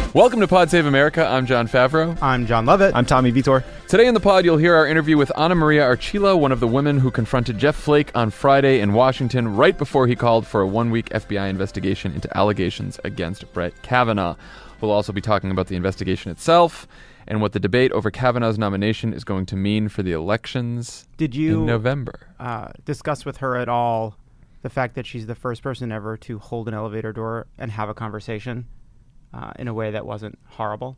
Welcome to Pod Save America. I'm John Favreau. I'm John Lovett. I'm Tommy Vitor. Today in the pod, you'll hear our interview with Ana Maria Archila, one of the women who confronted Jeff Flake on Friday in Washington right before he called for a one-week FBI investigation into allegations against Brett Kavanaugh. We'll also be talking about the investigation itself and what the debate over Kavanaugh's nomination is going to mean for the elections in November. Discuss with her at all the fact that she's the first person ever to hold an elevator door and have a conversation in a way that wasn't horrible?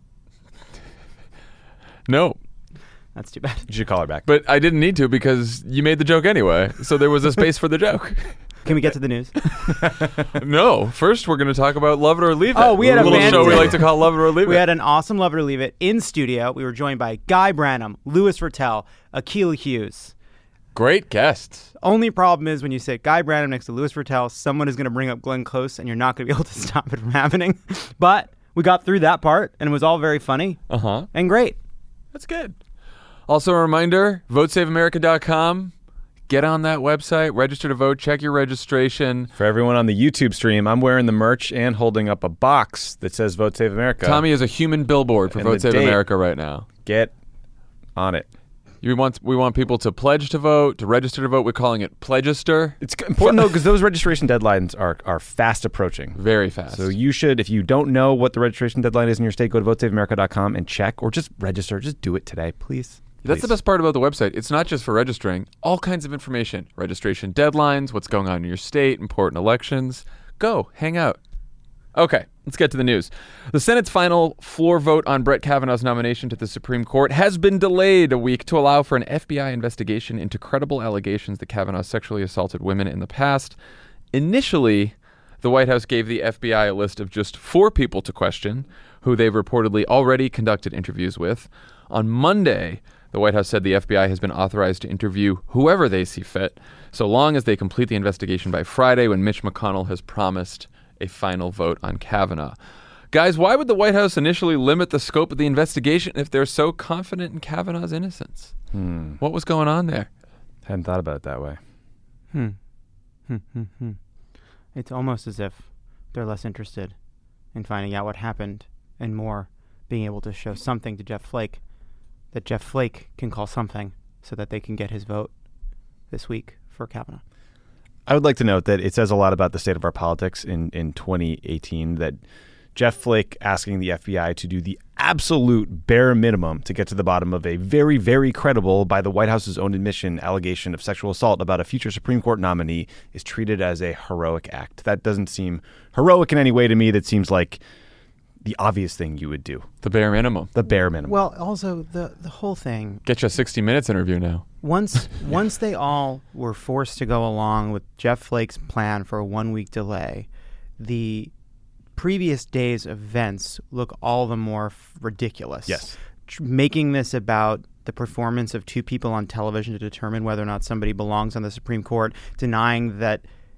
No. That's too bad. You should call her back. But I didn't need to because you made the joke anyway, so there was a space for the joke. Can we get to the news? No. First, we're going to talk about Love It or Leave It. Oh, we had a little show we like to call Love It or Leave It. We had an awesome Love It or Leave It in studio. We were joined by Guy Branum, Louis Virtel, Akil Hughes. Great guests. Only problem is when you sit Guy Branum next to Louis Virtel, someone is going to bring up Glenn Close, and you're not going to be able to stop it from happening. But we got through that part, and it was all very funny and great. That's good. Also a reminder, votesaveamerica.com. Get on that website, register to vote, check your registration. For everyone on the YouTube stream, I'm wearing the merch and holding up a box that says Vote Save America. Tommy is a human billboard for And Vote the Save date. America right now. Get on it. We want people to pledge to vote, to register to vote. We're calling it Pledgister. It's important, though, because those registration deadlines are fast approaching. Very fast. So you should, if you don't know what the registration deadline is in your state, go to votesaveamerica.com and check, or just register. Just do it today, please. That's the best part about the website. It's not just for registering. All kinds of information. Registration deadlines, what's going on in your state, important elections. Go, hang out. Okay, let's get to the news. The Senate's final floor vote on Brett Kavanaugh's nomination to the Supreme Court has been delayed a week to allow for an FBI investigation into credible allegations that Kavanaugh sexually assaulted women in the past. Initially, the White House gave the FBI a list of just 4 people to question, who they've reportedly already conducted interviews with. On Monday, the White House said the FBI has been authorized to interview whoever they see fit, so long as they complete the investigation by Friday, when Mitch McConnell has promised a final vote on Kavanaugh. Guys, why would the White House initially limit the scope of the investigation if they're so confident in Kavanaugh's innocence? What was going on there? Hadn't thought about it that way. It's almost as if they're less interested in finding out what happened and more being able to show something to Jeff Flake that Jeff Flake can call something so that they can get his vote this week for Kavanaugh. I would like to note that it says a lot about the state of our politics in 2018 that Jeff Flake asking the FBI to do the absolute bare minimum to get to the bottom of a very, very credible, by the White House's own admission, allegation of sexual assault about a future Supreme Court nominee is treated as a heroic act. That doesn't seem heroic in any way to me. That seems like the obvious thing you would do. The bare minimum. The bare minimum. Well, also the whole thing. Get you a 60 Minutes interview now. Once they all were forced to go along with Jeff Flake's plan for a 1-week delay, the previous day's events look all the more ridiculous. Yes. Making this about the performance of 2 people on television to determine whether or not somebody belongs on the Supreme Court, denying that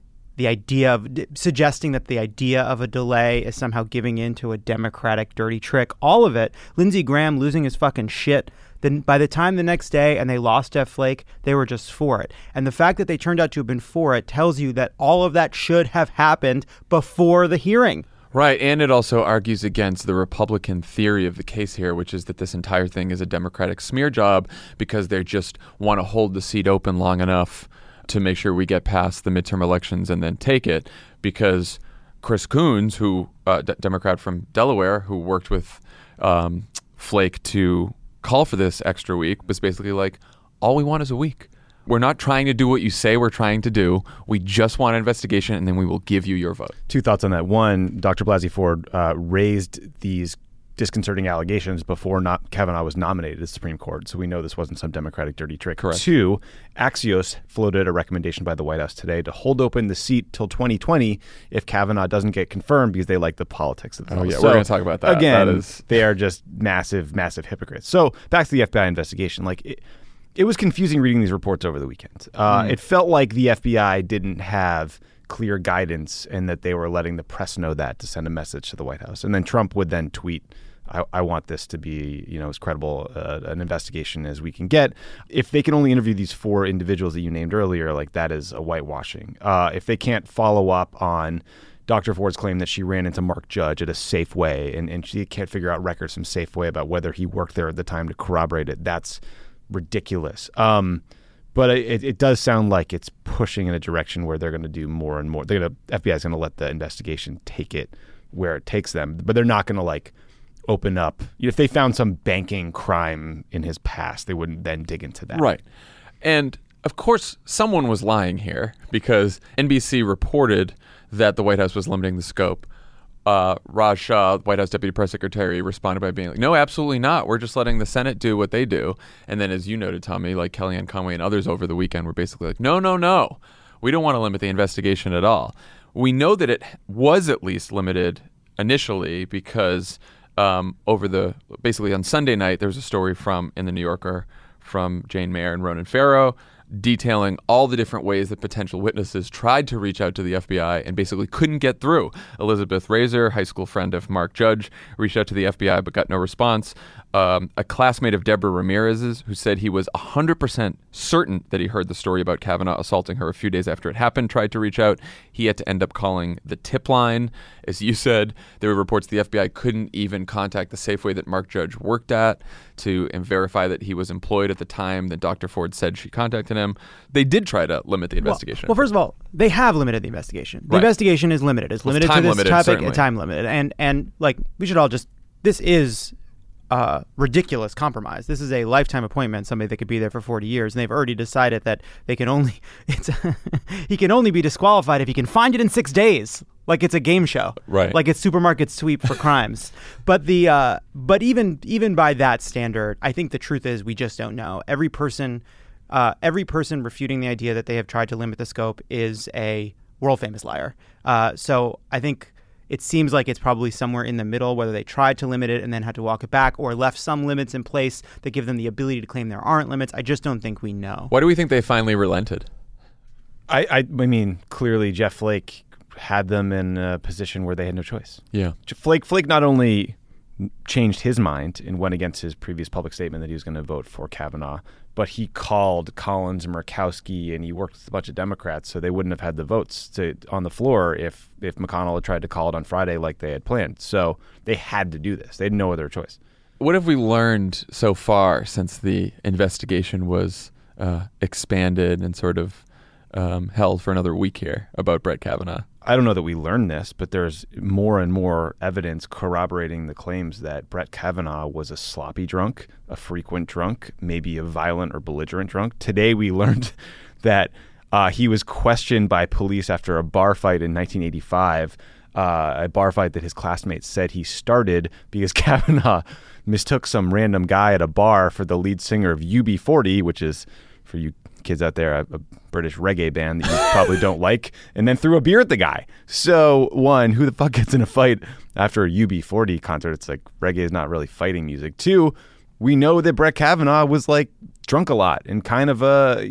suggesting that the idea of a delay is somehow giving in to a Democratic dirty trick, all of it, Lindsey Graham losing his fucking shit. Then by the time the next day and they lost Jeff Flake, they were just for it. And the fact that they turned out to have been for it tells you that all of that should have happened before the hearing. Right, and it also argues against the Republican theory of the case here, which is that this entire thing is a Democratic smear job because they just want to hold the seat open long enough to make sure we get past the midterm elections and then take it, because Chris Coons, who Democrat from Delaware, who worked with Flake to call for this extra week, was basically like, all we want is a week. We're not trying to do what you say we're trying to do. We just want an investigation, and then we will give you your vote. 2 thoughts on that. One, Dr. Blasey Ford raised these disconcerting allegations before Kavanaugh was nominated to the Supreme Court, so we know this wasn't some Democratic dirty trick. Correct. 2, Axios floated a recommendation by the White House today to hold open the seat till 2020 if Kavanaugh doesn't get confirmed, because they like the politics of the Oh, yeah, we're going to talk about that. Again, they are just massive, massive hypocrites. So back to the FBI investigation. It was confusing reading these reports over the weekend. It felt like the FBI didn't have clear guidance and that they were letting the press know that to send a message to the White House. And then Trump would then tweet, I want this to be, as credible an investigation as we can get. If they can only interview these 4 individuals that you named earlier, that is a whitewashing. If they can't follow up on Dr. Ford's claim that she ran into Mark Judge at a Safeway and she can't figure out records from Safeway about whether he worked there at the time to corroborate it. That's ridiculous. But it does sound like it's pushing in a direction where they're going to do more and more. FBI is going to let the investigation take it where it takes them, but they're not going to like open up. If they found some banking crime in his past, they wouldn't then dig into that. Right. And of course, someone was lying here because NBC reported that the White House was limiting the scope. Raj Shah, White House Deputy Press Secretary, responded by being like, no, absolutely not. We're just letting the Senate do what they do. And then, as you noted, Tommy, like Kellyanne Conway and others over the weekend were basically like, no. We don't want to limit the investigation at all. We know that it was at least limited initially because basically on Sunday night, there was a story in the New Yorker from Jane Mayer and Ronan Farrow detailing all the different ways that potential witnesses tried to reach out to the FBI and basically couldn't get through. Elizabeth Razor, high school friend of Mark Judge, reached out to the FBI but got no response. A classmate of Deborah Ramirez's who said he was 100% certain that he heard the story about Kavanaugh assaulting her a few days after it happened, tried to reach out. He had to end up calling the tip line. As you said, there were reports the FBI couldn't even contact the Safeway that Mark Judge worked at to verify that he was employed at the time that Dr. Ford said she contacted him. They did try to limit the investigation. Well, first of all, they have limited the investigation. The Right. investigation is limited. It's limited to this time-limited, topic certainly. and time limited. And like, we should all just, this is ridiculous compromise. This is a lifetime appointment, somebody that could be there for 40 years, and they've already decided that they can only, he can only be disqualified if he can find it in 6 days. Like it's a game show. Right. Like it's supermarket sweep for crimes. But even by that standard, I think the truth is we just don't know. Every person refuting the idea that they have tried to limit the scope is a world famous liar. So I think it seems like it's probably somewhere in the middle, whether they tried to limit it and then had to walk it back or left some limits in place that give them the ability to claim there aren't limits. I just don't think we know. Why do we think they finally relented? I mean, clearly Jeff Flake had them in a position where they had no choice. Yeah. Flake not only changed his mind and went against his previous public statement that he was going to vote for Kavanaugh, but he called Collins and Murkowski and he worked with a bunch of Democrats so they wouldn't have had the votes on the floor if McConnell had tried to call it on Friday like they had planned. So they had to do this. They had no other choice. What have we learned so far since the investigation was expanded and sort of held for another week here about Brett Kavanaugh? I don't know that we learned this, but there's more and more evidence corroborating the claims that Brett Kavanaugh was a sloppy drunk, a frequent drunk, maybe a violent or belligerent drunk. Today we learned that he was questioned by police after a bar fight in 1985, a bar fight that his classmates said he started because Kavanaugh mistook some random guy at a bar for the lead singer of UB40, which is, for you kids out there, a British reggae band that you probably don't like, and then threw a beer at the guy. So, one, who the fuck gets in a fight after a UB40 concert? It's like reggae is not really fighting music. Two, we know that Brett Kavanaugh was like drunk a lot and kind of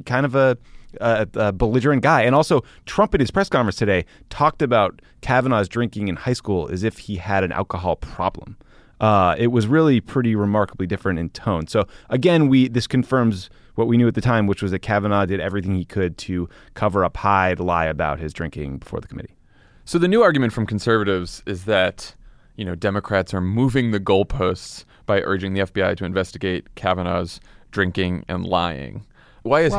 a belligerent guy. And also, Trump at his press conference today talked about Kavanaugh's drinking in high school as if he had an alcohol problem. It was really pretty remarkably different in tone. So again, this confirms what we knew at the time, which was that Kavanaugh did everything he could to cover up, hide, lie about his drinking before the committee. So the new argument from conservatives is that, Democrats are moving the goalposts by urging the FBI to investigate Kavanaugh's drinking and lying. Why is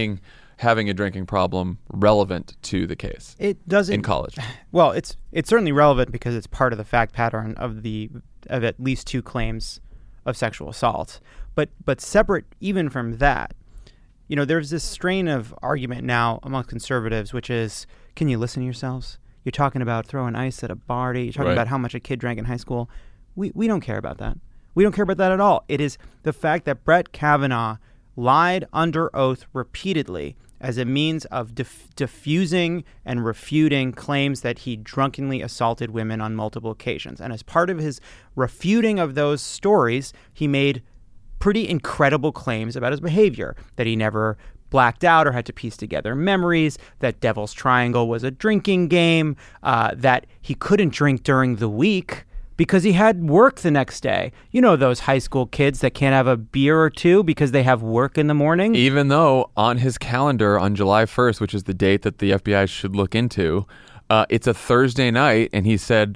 having a drinking problem relevant to the case? It doesn't in college. Well, it's certainly relevant because it's part of the fact pattern of at least 2 claims of sexual assault. But separate even from that, there's this strain of argument now among conservatives, which is, can you listen to yourselves? You're talking about throwing ice at a party. You're talking Right. about how much a kid drank in high school. We don't care about that. We don't care about that at all. It is the fact that Brett Kavanaugh lied under oath repeatedly as a means of diffusing and refuting claims that he drunkenly assaulted women on multiple occasions. And as part of his refuting of those stories, he made pretty incredible claims about his behavior, that he never blacked out or had to piece together memories, that Devil's Triangle was a drinking game, that he couldn't drink during the week because he had work the next day. Those high school kids that can't have a beer or two because they have work in the morning. Even though on his calendar on July 1st, which is the date that the FBI should look into, It's a Thursday night, and he said,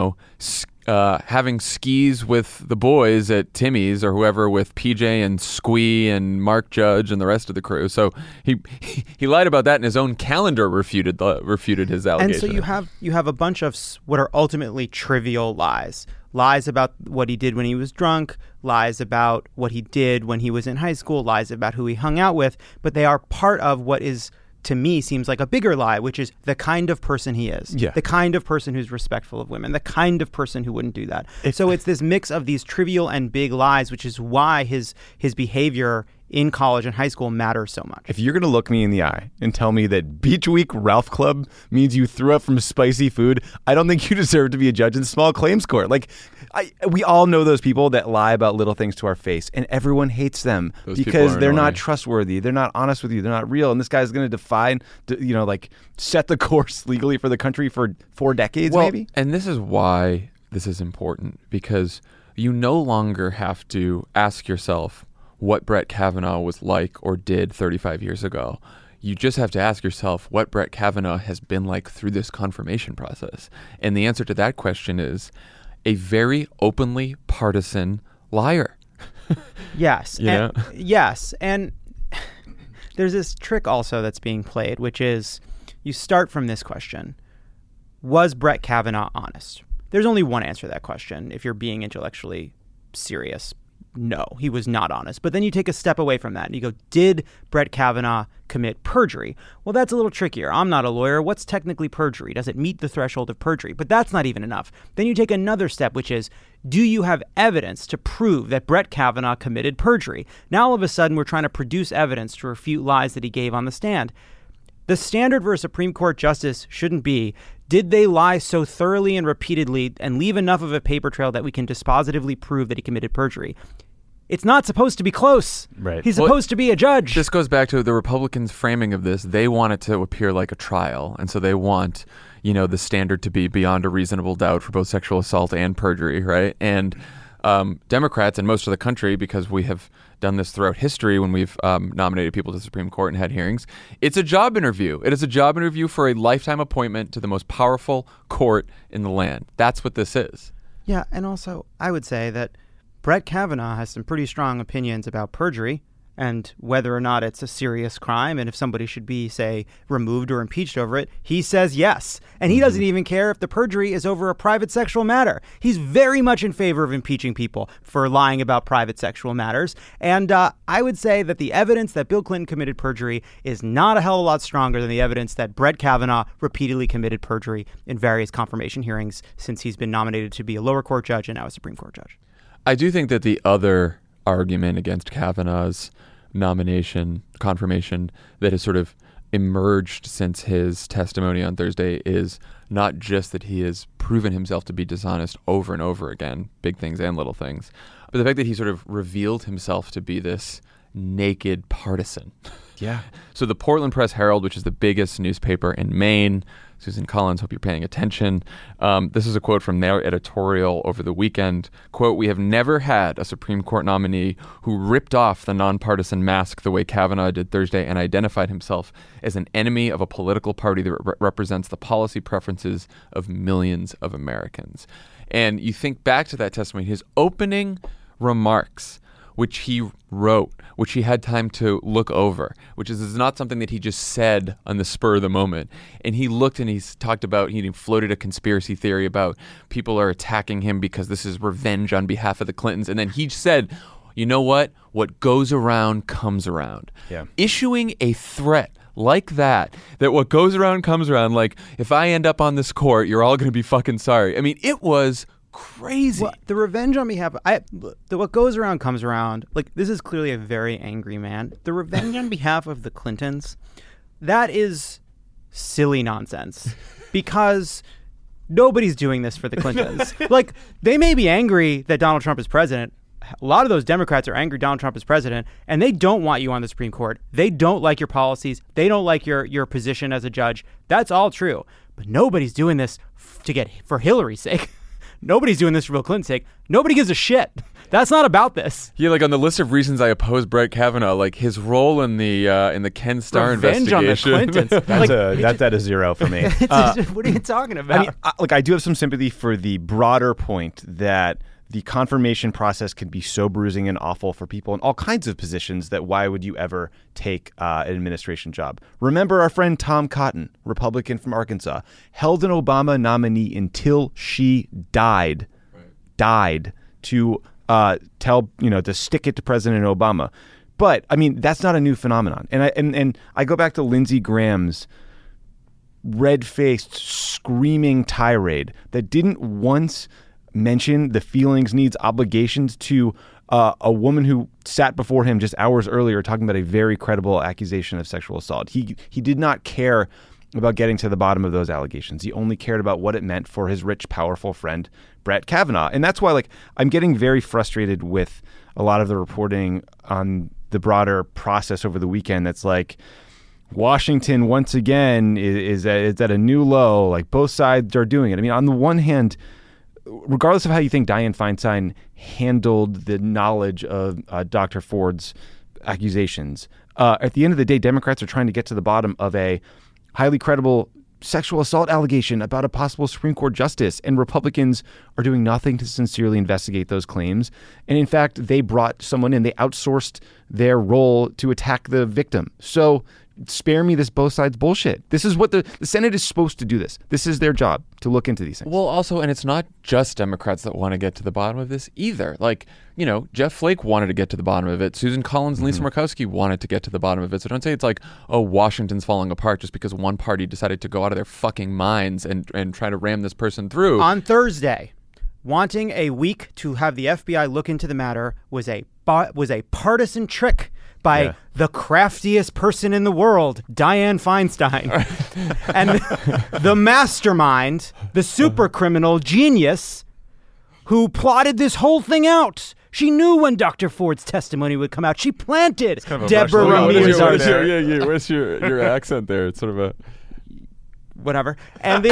having skis with the boys at Timmy's or whoever with PJ and Squee and Mark Judge and the rest of the crew. So he lied about that, and his own calendar refuted his allegation. And so you have a bunch of what are ultimately trivial lies. Lies about what he did when he was drunk, lies about what he did when he was in high school, lies about who he hung out with, but they are part of what is, to me, seems like a bigger lie, which is the kind of person he is. Yeah. The kind of person who's respectful of women, the kind of person who wouldn't do that. So it's this mix of these trivial and big lies, which is why his behavior in college and high school matters so much. If you're going to look me in the eye and tell me that Beach Week Ralph Club means you threw up from spicy food, I don't think you deserve to be a judge in small claims court. Like, we all know those people that lie about little things to our face, and everyone hates them because they're not trustworthy. They're not honest with you. They're not real. And this guy's going to set the course legally for the country for 4 decades, maybe. And this is why this is important, because you no longer have to ask yourself what Brett Kavanaugh was like or did 35 years ago. You just have to ask yourself what Brett Kavanaugh has been like through this confirmation process. And the answer to that question is a very openly partisan liar. Yes. Yes. And there's this trick also that's being played, which is you start from this question. Was Brett Kavanaugh honest? There's only one answer to that question if you're being intellectually serious. No, he was not honest. But then you take a step away from that and you go, did Brett Kavanaugh commit perjury? Well, that's a little trickier. I'm not a lawyer. What's technically perjury? Does it meet the threshold of perjury? But that's not even enough. Then you take another step, which is, do you have evidence to prove that Brett Kavanaugh committed perjury? Now, all of a sudden, we're trying to produce evidence to refute lies that he gave on the stand. The standard for a Supreme Court justice shouldn't be, did they lie so thoroughly and repeatedly and leave enough of a paper trail that we can dispositively prove that he committed perjury? It's not supposed to be close. Right. He's supposed to be a judge. This goes back to the Republicans' framing of this. They want it to appear like a trial. And so they want, the standard to be beyond a reasonable doubt for both sexual assault and perjury, right? And Democrats and most of the country, because we have done this throughout history when we've nominated people to the Supreme Court and had hearings, it's a job interview. It is a job interview for a lifetime appointment to the most powerful court in the land. That's what this is. Yeah, and also I would say that Brett Kavanaugh has some pretty strong opinions about perjury and whether or not it's a serious crime and if somebody should be, say, removed or impeached over it. He says yes. And he doesn't even care if the perjury is over a private sexual matter. He's very much in favor of impeaching people for lying about private sexual matters. And I would say that the evidence that Bill Clinton committed perjury is not a hell of a lot stronger than the evidence that Brett Kavanaugh repeatedly committed perjury in various confirmation hearings since he's been nominated to be a lower court judge and now a Supreme Court judge. I do think that the other argument against Kavanaugh's confirmation that has sort of emerged since his testimony on Thursday is not just that he has proven himself to be dishonest over and over again, big things and little things, but the fact that he sort of revealed himself to be this naked partisan. Yeah. So the Portland Press Herald, which is the biggest newspaper in Maine, Susan Collins, hope you're paying attention. This is a quote from their editorial over the weekend. Quote, "We have never had a Supreme Court nominee who ripped off the nonpartisan mask the way Kavanaugh did Thursday and identified himself as an enemy of a political party that represents the policy preferences of millions of Americans." And you think back to that testimony, his opening remarks, which he wrote, which he had time to look over, which is not something that he just said on the spur of the moment. And he looked and he's talked about, he floated a conspiracy theory about people are attacking him because this is revenge on behalf of the Clintons. And then he said, you know what? What goes around comes around. Yeah. Issuing a threat like that what goes around comes around, like, if I end up on this court, you're all going to be fucking sorry. I mean, it was crazy. Well, the revenge on behalf of what goes around comes around. Like, this is clearly a very angry man. The revenge on behalf of the Clintons, that is silly nonsense because nobody's doing this for the Clintons. Like, they may be angry that Donald Trump is president. A lot of those Democrats are angry Donald Trump is president, and they don't want you on the Supreme Court. They don't like your policies. They don't like your position as a judge. That's all true. But nobody's doing this for Hillary's sake. Nobody's doing this for Bill Clinton's sake. Nobody gives a shit. That's not about this. Yeah, like on the list of reasons I oppose Brett Kavanaugh, like his role in the Ken Starr Revenge on the investigation. Clintons. That's at a zero for me. What are you talking about? I mean, I do have some sympathy for the broader point that the confirmation process can be so bruising and awful for people in all kinds of positions that why would you ever take an administration job? Remember our friend Tom Cotton, Republican from Arkansas, held an Obama nominee until she died to to stick it to President Obama. But I mean, that's not a new phenomenon. And I go back to Lindsey Graham's red-faced, screaming tirade that didn't once mention the feelings, needs, obligations to a woman who sat before him just hours earlier talking about a very credible accusation of sexual assault. He did not care about getting to the bottom of those allegations. He only cared about what it meant for his rich, powerful friend, Brett Kavanaugh. And that's why, I'm getting very frustrated with a lot of the reporting on the broader process over the weekend that's like, Washington, once again, is at a new low. Like, both sides are doing it. I mean, on the one hand, regardless of how you think Dianne Feinstein handled the knowledge of Dr. Ford's accusations, at the end of the day, Democrats are trying to get to the bottom of a highly credible sexual assault allegation about a possible Supreme Court justice, and Republicans are doing nothing to sincerely investigate those claims. And in fact, they brought someone in, they outsourced their role to attack the victim. So spare me this both sides bullshit. This is what the Senate is supposed to do this. This is their job, to look into these things. Well, also, and it's not just Democrats that want to get to the bottom of this either. Jeff Flake wanted to get to the bottom of it. Susan Collins and Lisa Murkowski wanted to get to the bottom of it. So don't say it's like, oh, Washington's falling apart just because one party decided to go out of their fucking minds and try to ram this person through. On Thursday, wanting a week to have the FBI look into the matter was a partisan trick by the craftiest person in the world, Dianne Feinstein. And the mastermind, the super criminal genius who plotted this whole thing out. She knew when Dr. Ford's testimony would come out. She planted Deborah Ramirez. Where's your accent there? It's sort of a... Whatever. And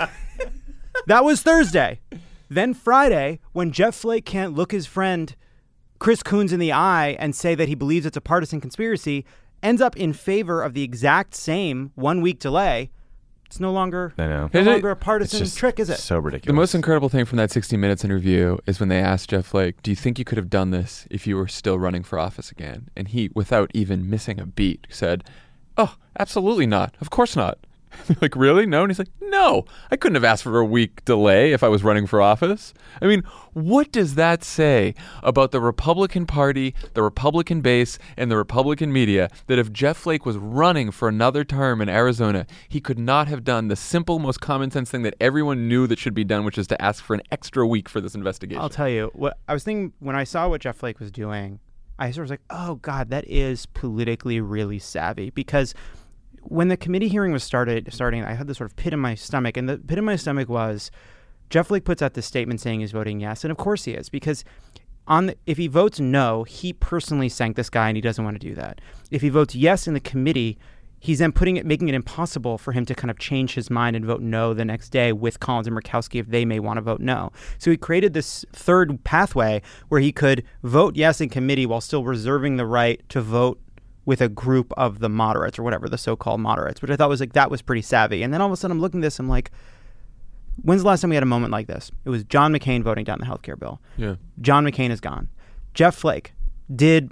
that was Thursday. Then Friday, when Jeff Flake can't look his friend Chris Coons in the eye and say that he believes it's a partisan conspiracy, ends up in favor of the exact same 1 week delay. It's no longer a partisan trick, is it? So ridiculous. The most incredible thing from that 60 Minutes interview is when they asked Jeff Flake, do you think you could have done this if you were still running for office again? And he, without even missing a beat, said, oh, absolutely not. Of course not. Like, really? No? And he's like, no, I couldn't have asked for a week delay if I was running for office. I mean, what does that say about the Republican Party, the Republican base, and the Republican media that if Jeff Flake was running for another term in Arizona, he could not have done the simple, most common sense thing that everyone knew that should be done, which is to ask for an extra week for this investigation? I'll tell you, what I was thinking when I saw what Jeff Flake was doing, I sort of was like, oh, God, that is politically really savvy. Because when the committee hearing was starting, I had this sort of pit in my stomach, and the pit in my stomach was Jeff Flake puts out this statement saying he's voting yes, and of course he is, because if he votes no, he personally sank this guy, and he doesn't want to do that. If he votes yes in the committee, he's then making it impossible for him to kind of change his mind and vote no the next day with Collins and Murkowski if they may want to vote no. So he created this third pathway where he could vote yes in committee while still reserving the right to vote with a group of the moderates or whatever, the so-called moderates, which I thought was that was pretty savvy. And then all of a sudden I'm looking at this, I'm like, when's the last time we had a moment like this? It was John McCain voting down the healthcare bill. Yeah. John McCain is gone. Jeff Flake did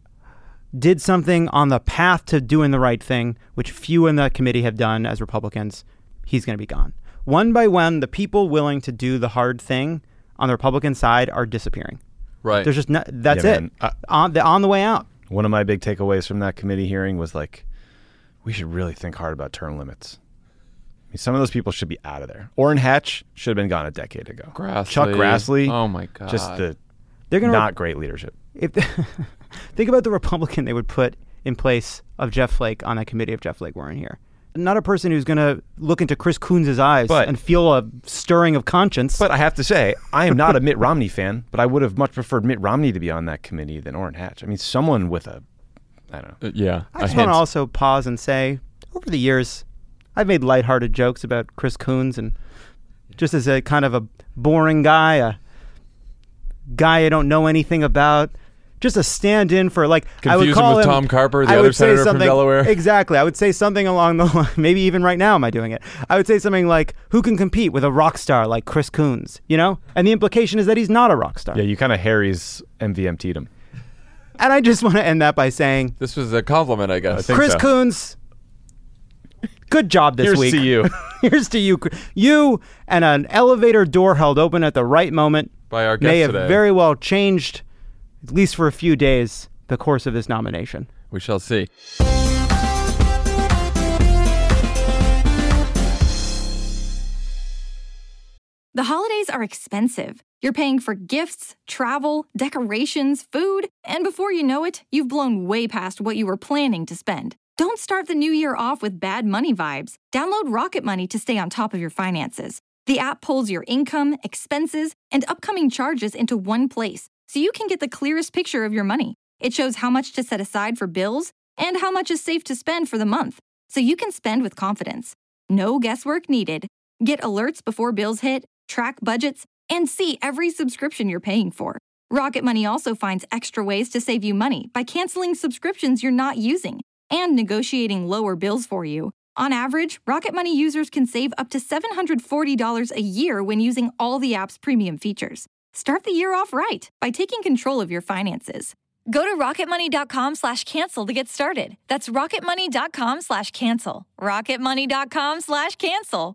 something on the path to doing the right thing, which few in the committee have done as Republicans. He's going to be gone. One by one, the people willing to do the hard thing on the Republican side are disappearing. Right. There's just that's it. On the way out. One of my big takeaways from that committee hearing was we should really think hard about term limits. I mean, some of those people should be out of there. Orrin Hatch should have been gone a decade ago. Chuck Grassley. Oh my God. Just not great leadership. Think about the Republican they would put in place of Jeff Flake on that committee if Jeff Flake weren't here. Not a person who's going to look into Chris Coons' eyes and feel a stirring of conscience. But I have to say, I am not a Mitt Romney fan, but I would have much preferred Mitt Romney to be on that committee than Orrin Hatch. I mean, someone with I don't know. I just want to also pause and say, over the years, I've made lighthearted jokes about Chris Coons and just as a kind of a boring guy, a guy I don't know anything about. Just a stand-in for, like, I would Confuse call him with him Tom Carper, the I other would say senator from something- Delaware. Exactly. I would say something along the line. Maybe even right now am I doing it? I would say something like, who can compete with a rock star like Chris Coons, you know? And the implication is that he's not a rock star. Yeah, you kind of Harry's MVMT'd him. And I just want to end that by saying, This was a compliment, I guess. I think Chris so. Coons, good job this Here's week. to you. Here's to you. You and an elevator door held open at the right moment By our guest may have today. very well changed, at least for a few days, the course of this nomination. We shall see. The holidays are expensive. You're paying for gifts, travel, decorations, food, and before you know it, you've blown way past what you were planning to spend. Don't start the new year off with bad money vibes. Download Rocket Money to stay on top of your finances. The app pulls your income, expenses, and upcoming charges into one place, so you can get the clearest picture of your money. It shows how much to set aside for bills and how much is safe to spend for the month, so you can spend with confidence. No guesswork needed. Get alerts before bills hit, track budgets, and see every subscription you're paying for. Rocket Money also finds extra ways to save you money by canceling subscriptions you're not using and negotiating lower bills for you. On average, Rocket Money users can save up to $740 a year when using all the app's premium features. Start the year off right by taking control of your finances. Go to rocketmoney.com/cancel to get started. That's rocketmoney.com/cancel. rocketmoney.com/cancel.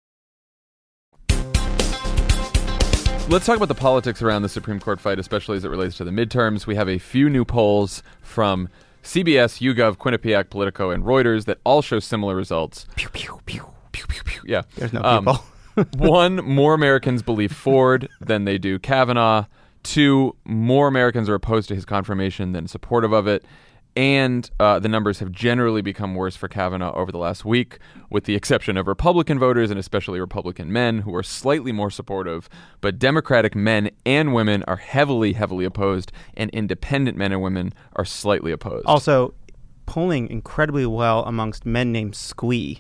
Let's talk about the politics around the Supreme Court fight, especially as it relates to the midterms. We have a few new polls from CBS, YouGov, Quinnipiac, Politico, and Reuters that all show similar results. Pew, pew, pew. Pew, pew, pew. Yeah. There's no people. 1, more Americans believe Ford than they do Kavanaugh. 2, more Americans are opposed to his confirmation than supportive of it. And the numbers have generally become worse for Kavanaugh over the last week, with the exception of Republican voters and especially Republican men who are slightly more supportive. But Democratic men and women are heavily, heavily opposed, and independent men and women are slightly opposed. Also, polling incredibly well amongst men named Squee.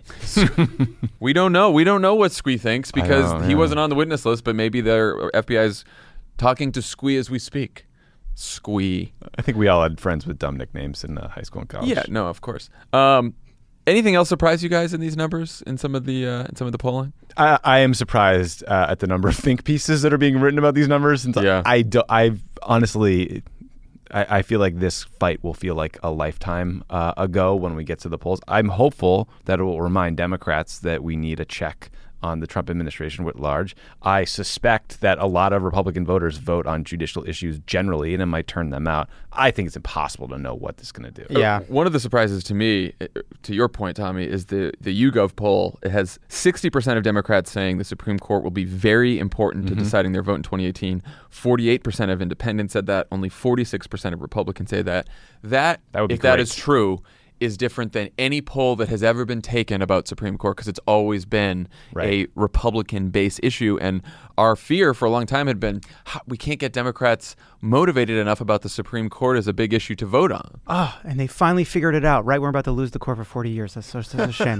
We don't know. We don't know what Squee thinks because know, he yeah. wasn't on the witness list, but maybe their FBI's talking to Squee as we speak. Squee. I think we all had friends with dumb nicknames in high school and college. Yeah, no, of course. Anything else surprise you guys in these numbers in some of the polling? I am surprised at the number of think pieces that are being written about these numbers. And Yeah. I honestly feel like this fight will feel like a lifetime ago when we get to the polls. I'm hopeful that it will remind Democrats that we need a check on the Trump administration writ large. I suspect that a lot of Republican voters vote on judicial issues generally, and it might turn them out. I think it's impossible to know what this is going to do. Yeah. One of the surprises to me, to your point, Tommy, is the YouGov poll. It has 60% of Democrats saying the Supreme Court will be very important to deciding their vote in 2018. 48% of independents said that. Only 46% of Republicans say that. That would be if that great. is true, is different than any poll that has ever been taken about Supreme Court because it's always been a Republican-based issue. And our fear for a long time had been we can't get Democrats motivated enough about the Supreme Court as a big issue to vote on. Oh, and they finally figured it out, right? We're about to lose the court for 40 years. That's a shame.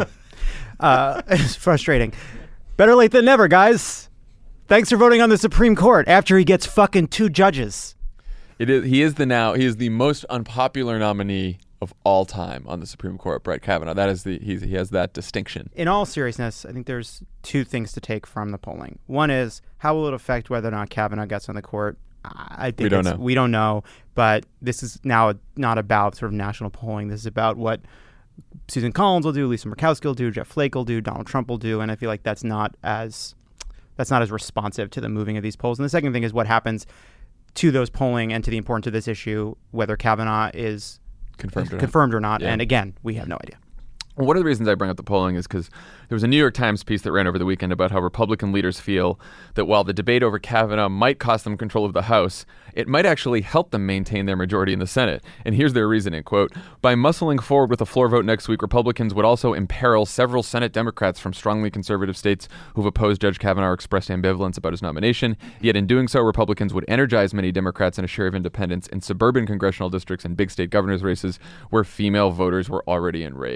It's frustrating. Better late than never, guys. Thanks for voting on the Supreme Court after he gets fucking 2 judges. He is the most unpopular nominee of all time on the Supreme Court, Brett Kavanaugh. That is he has that distinction. In all seriousness, I think there's 2 things to take from the polling. One is, how will it affect whether or not Kavanaugh gets on the court? I think we don't know, but this is now not about sort of national polling. This is about what Susan Collins will do, Lisa Murkowski will do, Jeff Flake will do, Donald Trump will do, and I feel like that's not as responsive to the moving of these polls. And the second thing is what happens to those polling and to the importance of this issue, whether Kavanaugh is confirmed or not. Yeah. And again, we have no idea. One of the reasons I bring up the polling is because there was a New York Times piece that ran over the weekend about how Republican leaders feel that while the debate over Kavanaugh might cost them control of the House, it might actually help them maintain their majority in the Senate. And here's their reasoning, quote, by muscling forward with a floor vote next week, Republicans would also imperil several Senate Democrats from strongly conservative states who've opposed Judge Kavanaugh or expressed ambivalence about his nomination. Yet in doing so, Republicans would energize many Democrats in a share of independents in suburban congressional districts and big state governors' races where female voters were already enraged. Yeah,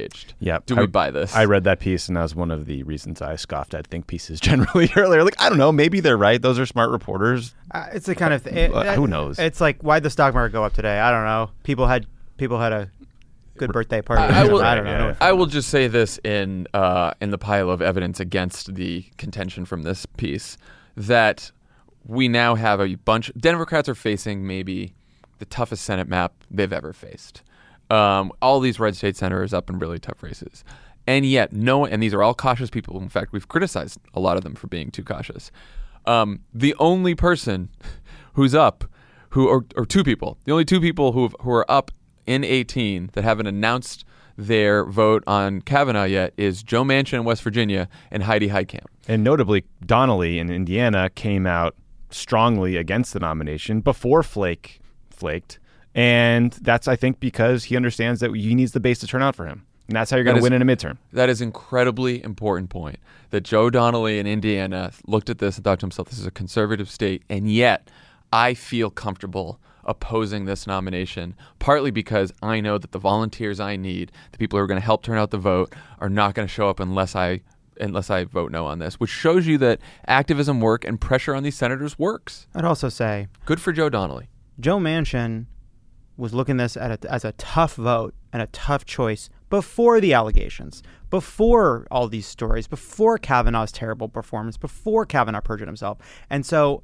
Yeah. Do we buy this? I read that piece, and that was one of the reasons I scoffed at think pieces generally earlier. Like, I don't know, maybe they're right. Those are smart reporters. It's the kind of Who knows? It's like, why'd the stock market go up today? I don't know. People had a good birthday party. I will- I don't know. I will just say this in the pile of evidence against the contention from this piece, that we now have a bunch. Democrats are facing maybe the toughest Senate map they've ever faced. All these red state senators up in really tough races. And yet, and these are all cautious people. In fact, we've criticized a lot of them for being too cautious. The only person who's up, or two people, the only two people who are up in 18 that haven't announced their vote on Kavanaugh yet is Joe Manchin in West Virginia and Heidi Heitkamp. And notably, Donnelly in Indiana came out strongly against the nomination before Flake flaked. And that's, I think, because he understands that he needs the base to turn out for him. And that's how you're going to win in a midterm. That is incredibly important point, that Joe Donnelly in Indiana looked at this and thought to himself, this is a conservative state, and yet I feel comfortable opposing this nomination, partly because I know that the volunteers I need, the people who are going to help turn out the vote, are not going to show up unless I vote no on this, which shows you that activism work and pressure on these senators works. I'd also say Good for Joe Donnelly. Joe Manchin was looking at this as a tough vote and a tough choice before the allegations, before all these stories, before Kavanaugh's terrible performance, before Kavanaugh perjured himself. And so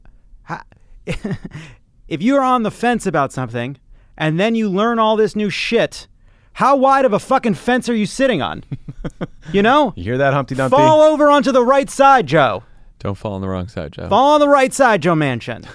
if you're on the fence about something and then you learn all this new shit, how wide of a fucking fence are you sitting on? You know? You hear that, Humpty Dumpty? Fall over onto the right side, Joe. Don't fall on the wrong side, Joe. Fall on the right side, Joe Manchin.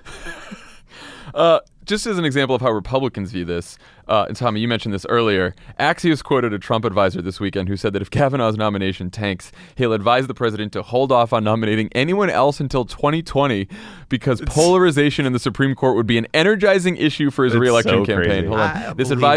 Just as an example of how Republicans view this, and Tommy, you mentioned this earlier, Axios quoted a Trump advisor this weekend who said that if Kavanaugh's nomination tanks, he'll advise the president to hold off on nominating anyone else until 2020 because polarization in the Supreme Court would be an energizing issue for his reelection so campaign. crazy. Hold on.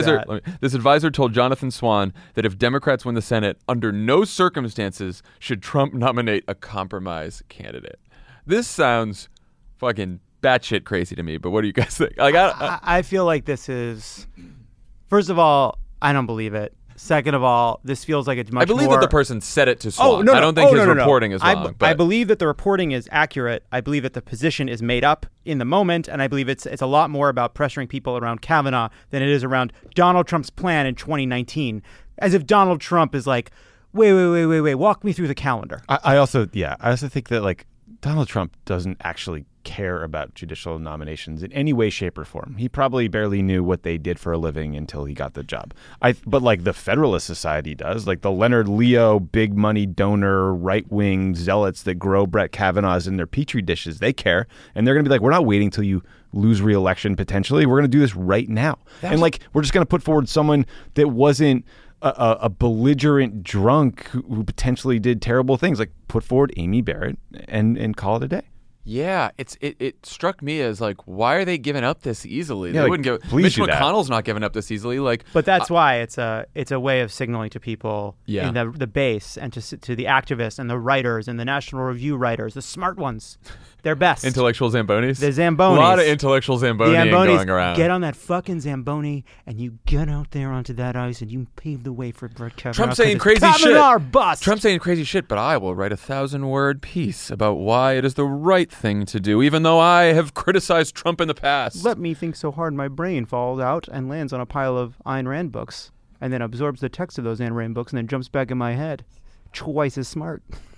This advisor told Jonathan Swan that if Democrats win the Senate, under no circumstances should Trump nominate a compromise candidate. This sounds fucking batshit crazy to me, but what do you guys think? Like, I feel like this is, first of all, I don't believe it. Second of all, this feels like it's much more... I believe that the person said it to Swan. Oh, no. I don't think his reporting is wrong. I believe that the reporting is accurate. I believe that the position is made up in the moment, and I believe it's a lot more about pressuring people around Kavanaugh than it is around Donald Trump's plan in 2019. As if Donald Trump is like, wait, walk me through the calendar. I also think that, like, Donald Trump doesn't actually care about judicial nominations in any way, shape, or form. He probably barely knew what they did for a living until he got the job. But like the Federalist Society does, like the Leonard Leo big money donor right-wing zealots that grow Brett Kavanaughs in their petri dishes, they care. And they're going to be like, we're not waiting till you lose re-election potentially. We're going to do this right now. And like, we're just going to put forward someone that wasn't a belligerent drunk who potentially did terrible things. Like, put forward Amy Barrett and call it a day. Yeah, it struck me as like, why are they giving up this easily? Yeah, they wouldn't give. Mitch do that. McConnell's not giving up this easily. Like, But that's why it's a way of signaling to people Yeah. in the base and to the activists and the writers and the National Review writers, the smart ones, their best. intellectual Zambonis. The Zambonis. A lot of intellectual Zamboni going around. Get on that fucking Zamboni and you get out there onto that ice and you pave the way for Brett Kavanaugh. Trump saying 'cause crazy it's shit. Kavanaugh or bust. Trump saying crazy shit, but I will write a 1,000-word piece about why it is the right thing to do, even though I have criticized Trump in the past. Let me think so hard my brain falls out and lands on a pile of Ayn Rand books and then absorbs the text of those Ayn Rand books and then jumps back in my head. Twice as smart.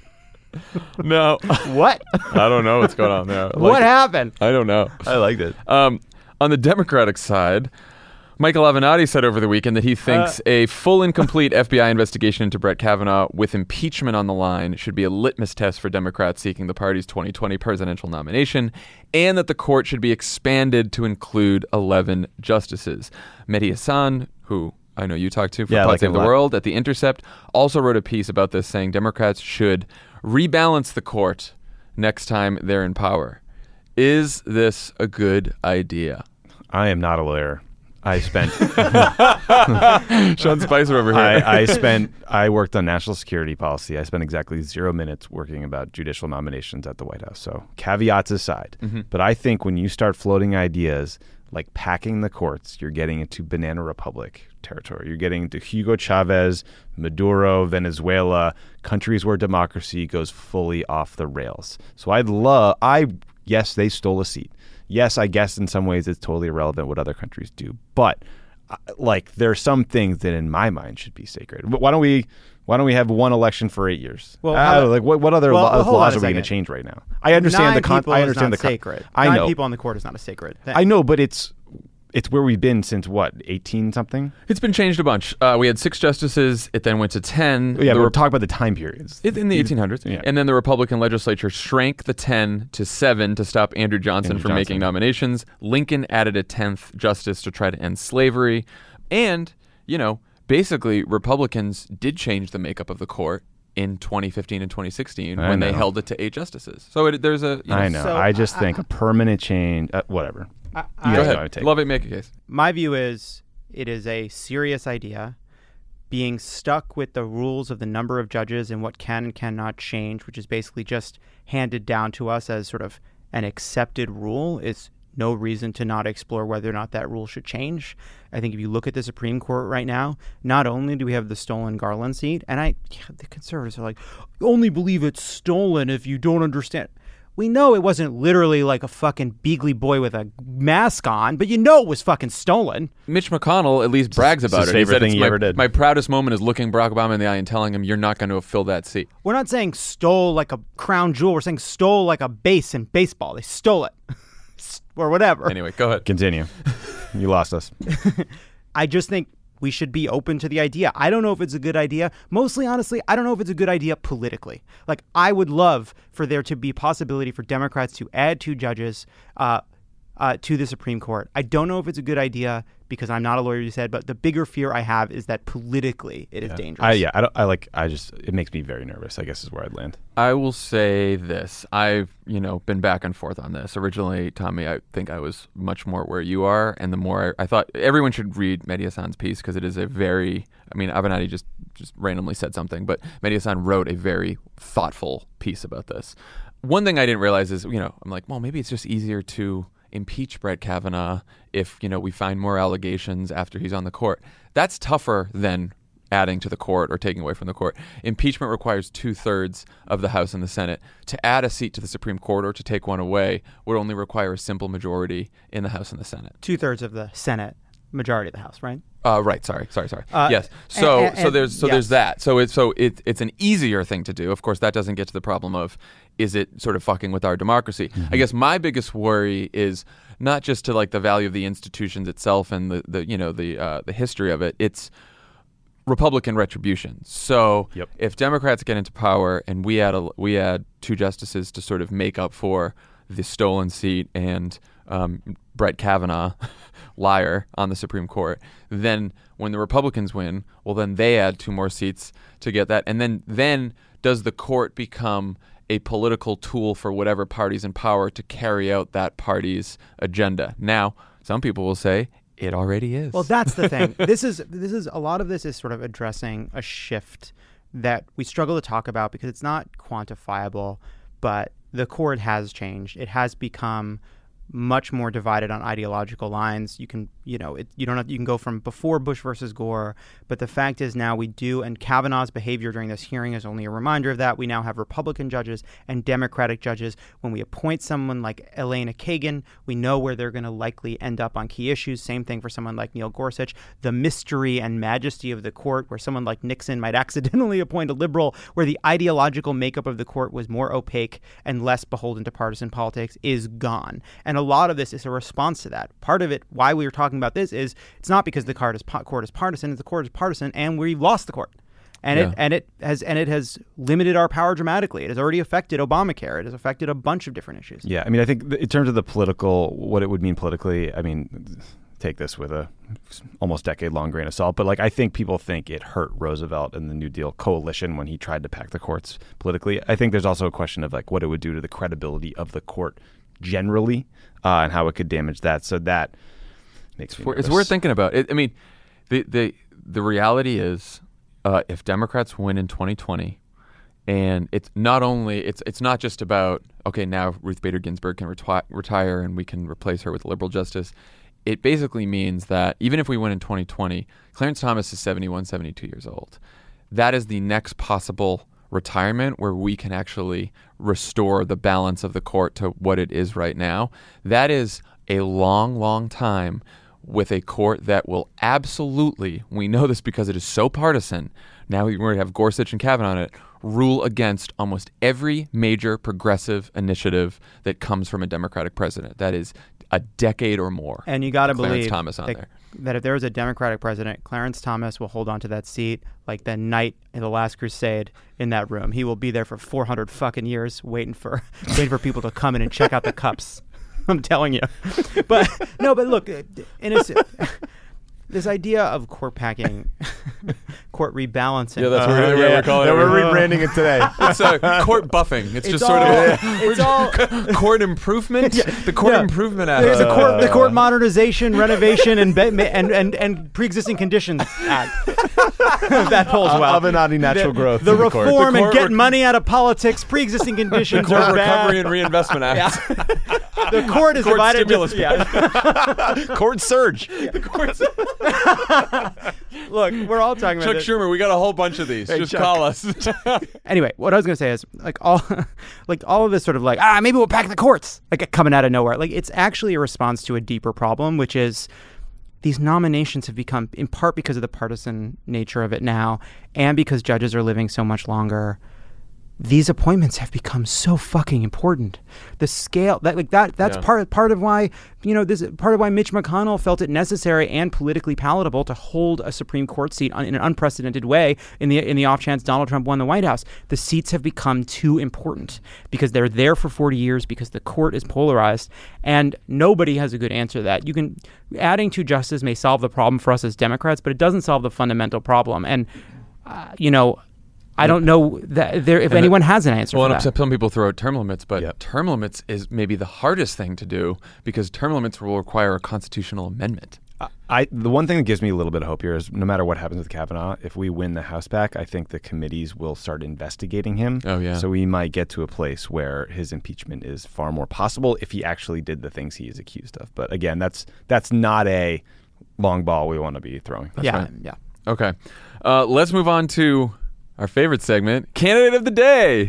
No. What? I don't know what's going on there. What happened? I don't know. I like it. On the Democratic side, Michael Avenatti said over the weekend that he thinks a full and complete FBI investigation into Brett Kavanaugh with impeachment on the line should be a litmus test for Democrats seeking the party's 2020 presidential nomination, and that the court should be expanded to include 11 justices. Mehdi Hassan, who I know you talked to for Pod Save the World at The Intercept, also wrote a piece about this saying Democrats should rebalance the court next time they're in power. Is this a good idea? I am not a lawyer. I spent Sean Spicer over here. I worked on national security policy. I spent exactly 0 minutes working about judicial nominations at the White House. So caveats aside, but I think when you start floating ideas like packing the courts, you're getting into Banana Republic territory. You're getting to Hugo Chavez, Maduro, Venezuela, countries where democracy goes fully off the rails. So yes, they stole a seat. Yes, I guess in some ways it's totally irrelevant what other countries do. But like, there are some things that in my mind should be sacred. Why don't we have one election for 8 years? Well, what other laws hold on are a we going to second. change right now? I understand I understand the sacred. I know. 9 people on the court is not a sacred thing. I know, but it's where we've been since what, 18 something? It's been changed a bunch. We had 6 justices. It then went to 10. Yeah, we're talking about the time periods. In the 1800s. Yeah. And then the Republican legislature shrank the 10 to 7 to stop Andrew Johnson from making nominations. Lincoln added a 10th justice to try to end slavery. And, basically Republicans did change the makeup of the court in 2015 and 2016 when they held it to 8 justices. So there's a... I know. So I just think a permanent change... whatever. Go ahead. Love it. Make a case. My view is it is a serious idea. Being stuck with the rules of the number of judges and what can and cannot change, which is basically just handed down to us as sort of an accepted rule, is no reason to not explore whether or not that rule should change. I think if you look at the Supreme Court right now, not only do we have the stolen Garland seat, and the conservatives are like, only believe it's stolen if you don't understand. We know it wasn't literally like a fucking beagly boy with a mask on, but it was fucking stolen. Mitch McConnell at least brags about his it. favorite thing He he said, ever did. My proudest moment is looking Barack Obama in the eye and telling him, you're not going to fill that seat. We're not saying stole like a crown jewel. We're saying stole like a base in baseball. They stole it. Or whatever. Anyway, go ahead. Continue. You lost us. I just think we should be open to the idea. I don't know if it's a good idea. Mostly, honestly, I don't know if it's a good idea politically. Like, I would love for there to be possibility for Democrats to add 2 judges to the Supreme Court. I don't know if it's a good idea because I'm not a lawyer, you said, but the bigger fear I have is that politically it is dangerous. It makes me very nervous, I guess is where I'd land. I will say this. I've, been back and forth on this. Originally, Tommy, I think I was much more where you are. And the more I thought everyone should read Mehdi Hasan's piece because it is a very, Avenatti just randomly said something, but Mehdi Hasan wrote a very thoughtful piece about this. One thing I didn't realize is, I'm like, well, maybe it's just easier to impeach Brett Kavanaugh if, we find more allegations after he's on the court. That's tougher than adding to the court or taking away from the court. Impeachment requires 2/3 of the House and the Senate. To add a seat to the Supreme Court or to take one away would only require a simple majority in the House and the Senate. 2/3 of the Senate, majority of the House, right? Right. Sorry. Yes. So there's that. So it's an easier thing to do. Of course, that doesn't get to the problem of is it sort of fucking with our democracy. Mm-hmm. I guess my biggest worry is not just to like the value of the institutions itself and the history of it. It's Republican retribution. So if Democrats get into power and we add 2 justices to sort of make up for the stolen seat and Brett Kavanaugh, liar, on the Supreme Court, then when the Republicans win, well, then they add 2 more seats to get that. And then does the court become a political tool for whatever party's in power to carry out that party's agenda? Now, some people will say it already is. Well, that's the thing. This is a lot of this is sort of addressing a shift that we struggle to talk about because it's not quantifiable, but the court has changed. It has become much more divided on ideological lines. You can, you can go from before Bush versus Gore, but the fact is now we do, and Kavanaugh's behavior during this hearing is only a reminder of that. We now have Republican judges and Democratic judges. When we appoint someone like Elena Kagan, we know where they're going to likely end up on key issues. Same thing for someone like Neil Gorsuch. The mystery and majesty of the court, where someone like Nixon might accidentally appoint a liberal, where the ideological makeup of the court was more opaque and less beholden to partisan politics, is gone. And a lot of this is a response to that. Part of it, why we were talking about this, is it's not because the court is partisan. The court is partisan, and we lost the court, and it has limited our power dramatically. It has already affected Obamacare. It has affected a bunch of different issues. Yeah, I think in terms of the political, what it would mean politically, take this with a almost decade-long grain of salt, but I think people think it hurt Roosevelt and the New Deal coalition when he tried to pack the courts politically. I think there's also a question of what it would do to the credibility of the court generally, and how it could damage that. So that makes me nervous. It's worth thinking about. The reality is, if Democrats win in 2020, and it's not just about, okay, now Ruth Bader Ginsburg can retire and we can replace her with a liberal justice. it basically means that even if we win in 2020, Clarence Thomas is 71, 72 years old. That is the next possible retirement where we can actually restore the balance of the court to what it is right now. That is a long, long time with a court that will absolutely, we know this because it is so partisan, now we're going to have Gorsuch and Kavanaugh on it, rule against almost every major progressive initiative that comes from a Democratic president. That is a decade or more. And you got to believe Thomas on there. That if there was a Democratic president, Clarence Thomas will hold on to that seat like the knight in the Last Crusade in that room. He will be there for 400 fucking years waiting for people to come in and check out the cups. I'm telling you. But look, this idea of court packing, court rebalancing. Yeah, that's what we're calling it. We're rebranding it today. It's court buffing. It's just all, sort of it's all court improvement. The court improvement act. There's the court modernization, renovation, and pre-existing conditions act. That polls well. Avenatti natural growth. The reform The and getting money out of politics, pre-existing conditions Court are bad. Recovery and Reinvestment Act. The court is Court divided. stimulus. Court surge. The court's Look, we're all talking about Chuck this. Schumer, we got a whole bunch of these. Hey, Just Chuck. call us. Anyway, what I was going to say is all of this sort of maybe we'll pack the courts, coming out of nowhere. It's actually a response to a deeper problem, which is these nominations have become, in part because of the partisan nature of it now, and because judges are living so much longer, these appointments have become so fucking important. The scale that's part of why, this is part of why Mitch McConnell felt it necessary and politically palatable to hold a Supreme Court seat in an unprecedented way in the off chance Donald Trump won the White House. The seats have become too important because they're there for 40 years, because the court is polarized, and nobody has a good answer to that. Adding 2 justices may solve the problem for us as Democrats, but it doesn't solve the fundamental problem. And I don't know if anyone has an answer for that. Some people throw out term limits, but term limits is maybe the hardest thing to do because term limits will require a constitutional amendment. The one thing that gives me a little bit of hope here is no matter what happens with Kavanaugh, if we win the House back, I think the committees will start investigating him. Oh, yeah. So we might get to a place where his impeachment is far more possible if he actually did the things he is accused of. But again, that's not a long ball we want to be throwing. Right. Okay. Let's move on to our favorite segment, Candidate of the Day.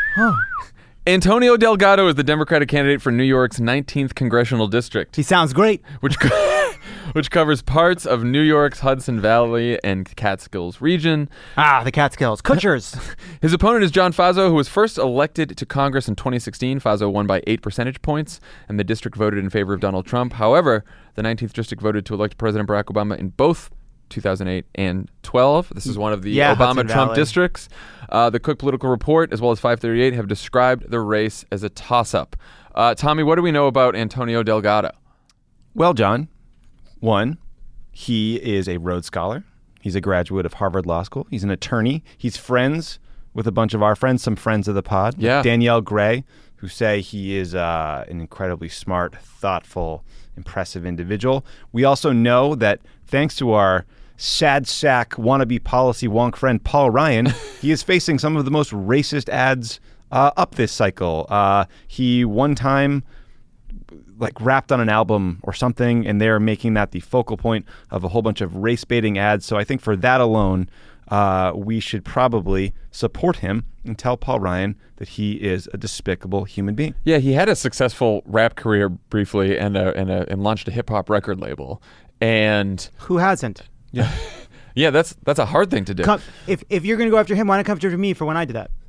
Antonio Delgado is the Democratic candidate for New York's 19th congressional district, He sounds great. which covers parts of New York's Hudson Valley and Catskills region. The Catskills. Kutchers. His opponent is John Faso, who was first elected to Congress in 2016. Faso won by 8 percentage points, and the district voted in favor of Donald Trump. However, the 19th district voted to elect President Barack Obama in both 2008 and 12. This is one of the Obama-Trump districts. The Cook Political Report, as well as 538, have described the race as a toss-up. Tommy, what do we know about Antonio Delgado? Well, John, one, he is a Rhodes Scholar. He's a graduate of Harvard Law School. He's an attorney. He's friends with a bunch of our friends, some friends of the pod. Yeah. Danielle Gray, who say he is an incredibly smart, thoughtful, impressive individual. We also know that thanks to our sad sack wannabe policy wonk friend Paul Ryan, he is facing some of the most racist ads up this cycle. He one time rapped on an album or something, and they're making that the focal point of a whole bunch of race baiting ads. So I think for that alone, we should probably support him and tell Paul Ryan that he is a despicable human being. Yeah, he had a successful rap career briefly and launched a hip hop record label. And Who hasn't? yeah, that's a hard thing to do. If you're going to go after him, why not come after me for when I did that?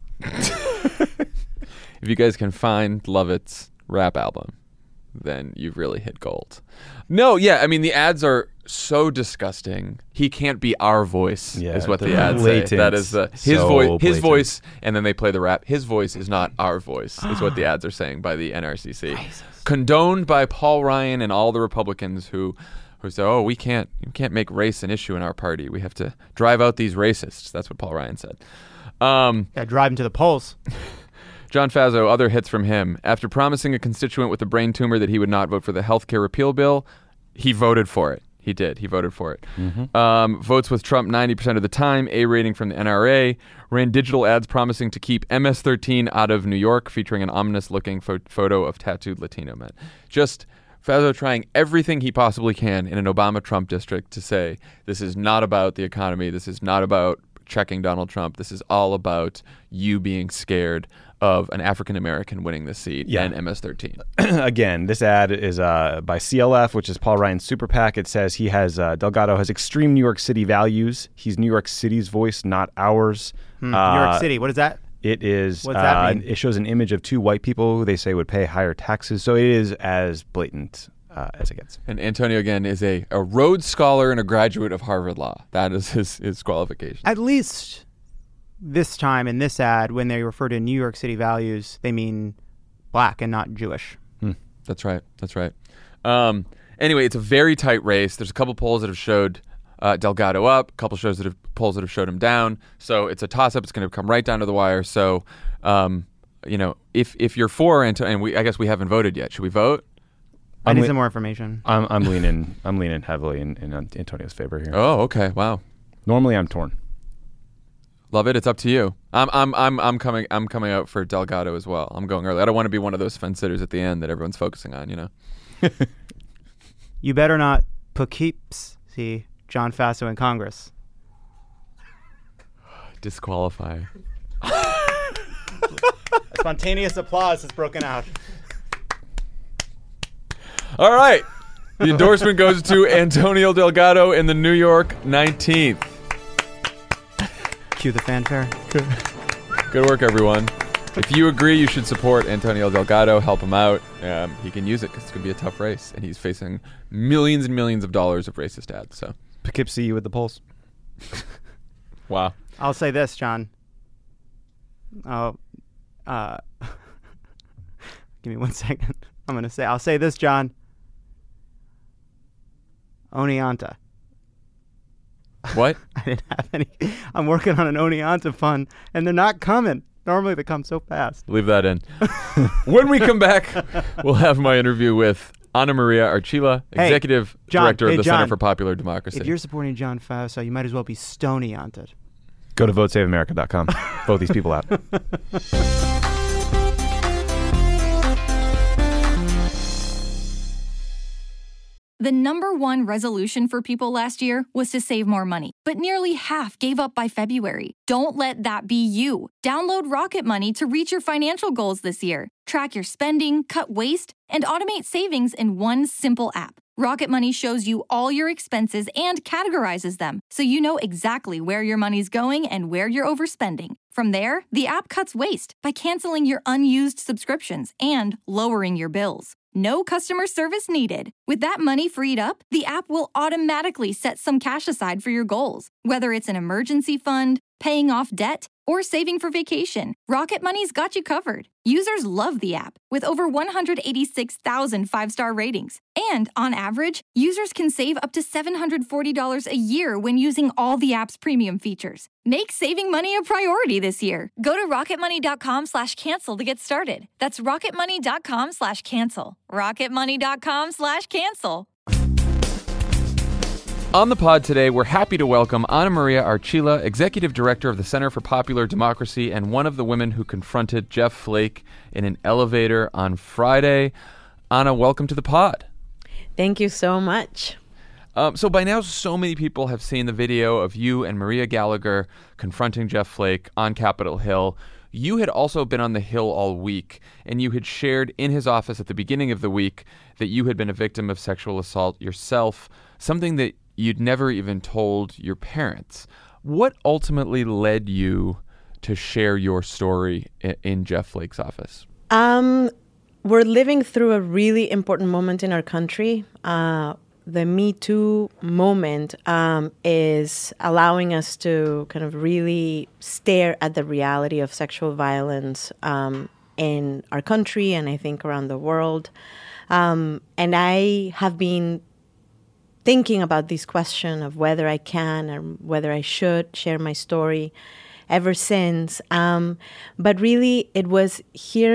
If you guys can find Lovett's rap album, then you've really hit gold. No, yeah, I mean, the ads are so disgusting. He can't be our voice, is what the ads blatant. say. That is his So voice, and then they play the rap. His voice is not our voice, is what the ads are saying by the NRCC. Jesus. Condoned by Paul Ryan and all the Republicans who say, "Oh, we can't make race an issue in our party. We have to drive out these racists." That's what Paul Ryan said. Drive him to the polls. John Faso, other hits from him. After promising a constituent with a brain tumor that he would not vote for the health care repeal bill, he voted for it. He did. He voted for it. Mm-hmm. Votes with Trump 90% of the time. A rating from the NRA. Ran digital ads promising to keep MS-13 out of New York, featuring an ominous-looking photo of tattooed Latino men. Just Faso trying everything he possibly can in an Obama-Trump district to say, this is not about the economy. This is not about checking Donald Trump. This is all about you being scared of an African-American winning this seat and MS-13. Again, this ad is by CLF, which is Paul Ryan's super PAC. It says he has, Delgado has extreme New York City values. He's New York City's voice, not ours. New York City, what is that? It is. What does that mean? It shows an image of two white people who they say would pay higher taxes. So it is as blatant as it gets. And Antonio, again, is a Rhodes Scholar and a graduate of Harvard Law. That is his qualification. At least this time in this ad, when they refer to New York City values, they mean black and not Jewish. That's right. That's right. Anyway, it's a very tight race. There's a couple polls that have showed Delgado up, a couple polls that have showed him down. So it's a toss-up. It's going to come right down to the wire. So, if you're for Antonio, and I guess we haven't voted yet. Should we vote? I need some more information. I'm leaning heavily in Antonio's favor here. Oh, okay. Wow. Normally, I'm torn. Love it. It's up to you. I'm coming out for Delgado as well. I'm going early. I don't want to be one of those fence sitters at the end that everyone's focusing on. You better not Poughkeepsie John Faso in Congress. Disqualify. Spontaneous applause has broken out. All right. The endorsement goes to Antonio Delgado in the New York 19th. Cue the fanfare. Good work, everyone. If you agree, you should support Antonio Delgado. Help him out. He can use it because it's going to be a tough race, and he's facing millions and millions of dollars of racist ads. So, Poughkeepsie with the polls. Wow. I'll say this, John. Give me 1 second. I'll say this, John. Oneonta. What? I didn't have any. I'm working on an Oneonta fund, and they're not coming. Normally they come so fast. Leave that in. When we come back, we'll have my interview with Ana Maria Archila, Executive Director of the Center for Popular Democracy. If you're supporting John Faso, you might as well be Stoney-onted. Go to votesaveamerica.com. Vote these people out. The number one resolution for people last year was to save more money, but nearly half gave up by February. Don't let that be you. Download Rocket Money to reach your financial goals this year. Track your spending, cut waste, and automate savings in one simple app. Rocket Money shows you all your expenses and categorizes them, so you know exactly where your money's going and where you're overspending. From there, the app cuts waste by canceling your unused subscriptions and lowering your bills. No customer service needed. With that money freed up, the app will automatically set some cash aside for your goals. Whether it's an emergency fund, paying off debt, or saving for vacation, Rocket Money's got you covered. Users love the app, with over 186,000 five-star ratings. And on average, users can save up to $740 a year when using all the app's premium features. Make saving money a priority this year. Go to rocketmoney.com/cancel to get started. That's rocketmoney.com/cancel. rocketmoney.com/cancel. On the pod today, we're happy to welcome Ana Maria Archila, Executive Director of the Center for Popular Democracy and one of the women who confronted Jeff Flake in an elevator on Friday. Ana, welcome to the pod. Thank you so much. So by now, so many people have seen the video of you and Maria Gallagher confronting Jeff Flake on Capitol Hill. You had also been on the Hill all week, and you had shared in his office at the beginning of the week that you had been a victim of sexual assault yourself, something that you'd never even told your parents. What ultimately led you to share your story in Jeff Flake's office? We're living through a really important moment in our country. The Me Too moment is allowing us to kind of really stare at the reality of sexual violence in our country and I think around the world. And I have been thinking about this question of whether I can or whether I should share my story ever since. But really, it was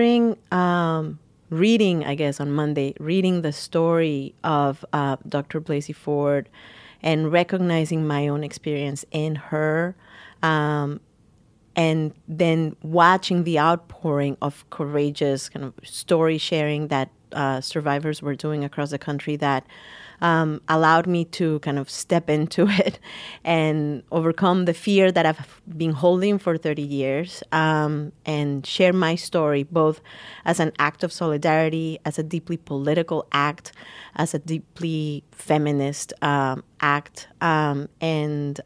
reading, I guess, on Monday, reading the story of Dr. Blasey Ford and recognizing my own experience in her. And and then watching the outpouring of courageous kind of story sharing that survivors were doing across the country that allowed me to kind of step into it and overcome the fear that I've been holding for 30 years and share my story both as an act of solidarity, as a deeply political act, as a deeply feminist act, and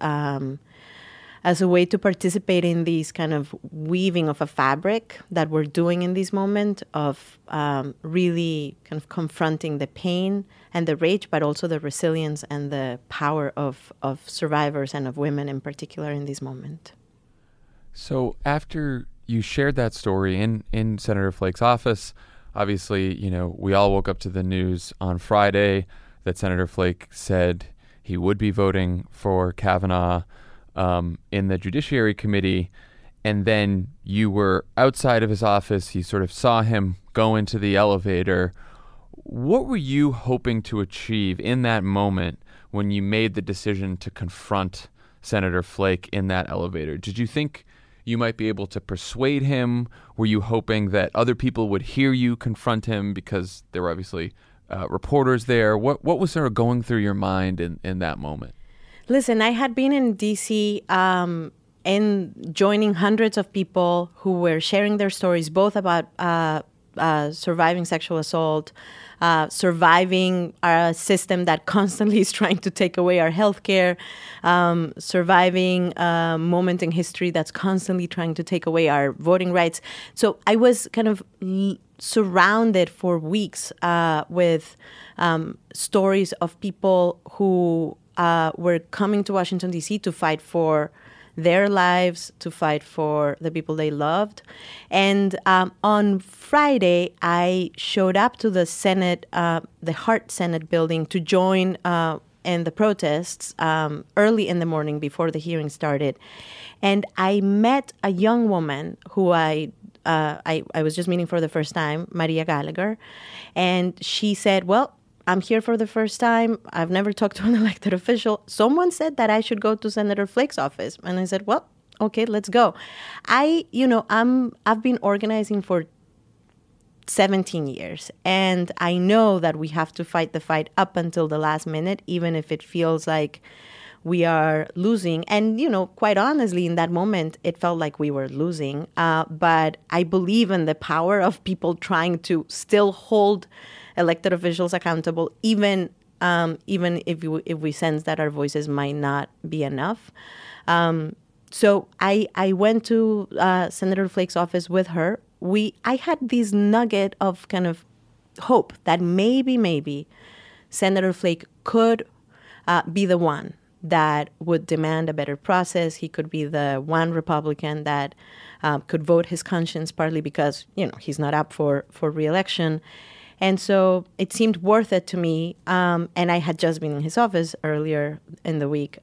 as a way to participate in these kind of weaving of a fabric that we're doing in this moment of really kind of confronting the pain and the rage, but also the resilience and the power of survivors and of women in particular in this moment. So after you shared that story in Senator Flake's office, obviously, we all woke up to the news on Friday that Senator Flake said he would be voting for Kavanaugh in the Judiciary Committee, and then you were outside of his office. You sort of saw him go into the elevator. What were you hoping to achieve in that moment when you made the decision to confront Senator Flake in that elevator? Did you think you might be able to persuade him? Were you hoping that other people would hear you confront him because there were obviously reporters there? What was sort of going through your mind in that moment? Listen, I had been in D.C. And joining hundreds of people who were sharing their stories, both about surviving sexual assault, surviving a system that constantly is trying to take away our healthcare, surviving a moment in history that's constantly trying to take away our voting rights. So I was kind of surrounded for weeks with stories of people who were coming to Washington, D.C. to fight for their lives, to fight for the people they loved. And on Friday, I showed up to the Senate, the Hart Senate building, to join in the protests early in the morning before the hearing started. And I met a young woman who I was just meeting for the first time, Maria Gallagher. And she said, well, I'm here for the first time. I've never talked to an elected official. Someone said that I should go to Senator Flake's office. And I said, well, okay, let's go. I've been organizing for 17 years. And I know that we have to fight the fight up until the last minute, even if it feels like we are losing. And, quite honestly, in that moment, it felt like we were losing. But I believe in the power of people trying to still hold elected officials accountable, even if we sense that our voices might not be enough. So I went to Senator Flake's office with her. I had this nugget of kind of hope that maybe Senator Flake could be the one that would demand a better process. He could be the one Republican that could vote his conscience, partly because he's not up for re-election. And so it seemed worth it to me. And I had just been in his office earlier in the week.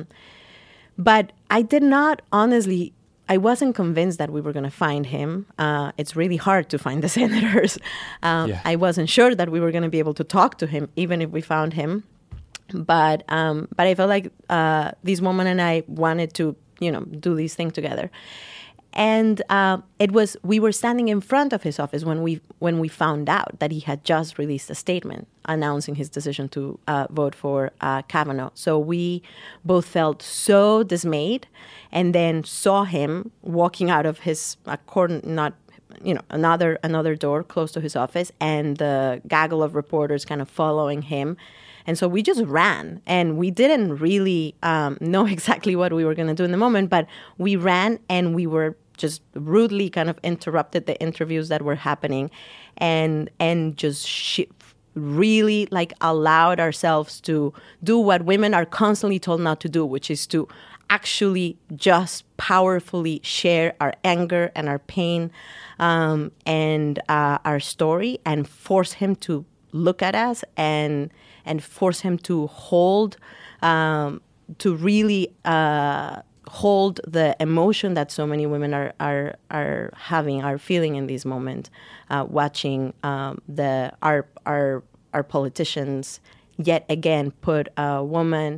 But I did not, honestly, I wasn't convinced that we were going to find him. It's really hard to find the senators. I wasn't sure that we were going to be able to talk to him, even if we found him. But I felt like this woman and I wanted to, do these things together. And we were standing in front of his office when we found out that he had just released a statement announcing his decision to vote for Kavanaugh. So we both felt so dismayed, and then saw him walking out of his another door close to his office, and the gaggle of reporters kind of following him. And so we just ran, and we didn't really know exactly what we were going to do in the moment, but we ran, and we were just rudely kind of interrupted the interviews that were happening, and just really allowed ourselves to do what women are constantly told not to do, which is to actually just powerfully share our anger and our pain and our story, and force him to look at us and force him to hold, to really hold the emotion that so many women are feeling in this moment, watching our politicians yet again put a woman who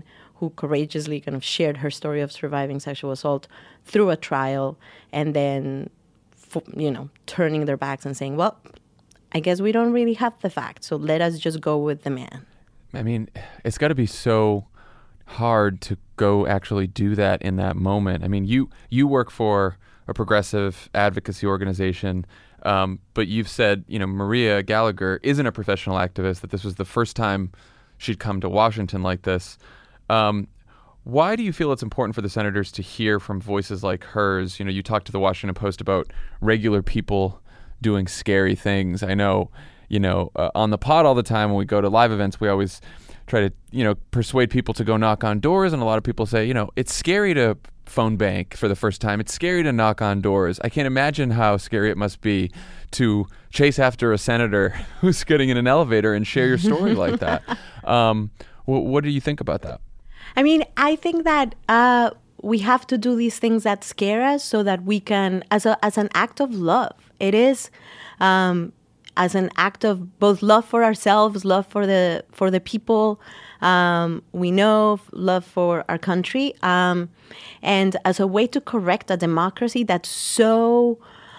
who courageously kind of shared her story of surviving sexual assault through a trial, and then, turning their backs and saying, well, I guess we don't really have the facts, so let us just go with the man. I mean, it's got to be so hard to go actually do that in that moment. I mean, you work for a progressive advocacy organization, but you've said, Maria Gallagher isn't a professional activist, that this was the first time she'd come to Washington like this. Why do you feel it's important for the senators to hear from voices like hers? You talked to the Washington Post about regular people doing scary things. I know, on the pod all the time when we go to live events, we always try to, persuade people to go knock on doors. And a lot of people say, it's scary to phone bank for the first time. It's scary to knock on doors. I can't imagine how scary it must be to chase after a senator who's getting in an elevator and share your story like that. What do you think about that? I mean, I think that we have to do these things that scare us so that we can, as an act of love. It is as an act of both love for ourselves, love for the people we know, love for our country, and as a way to correct a democracy that's so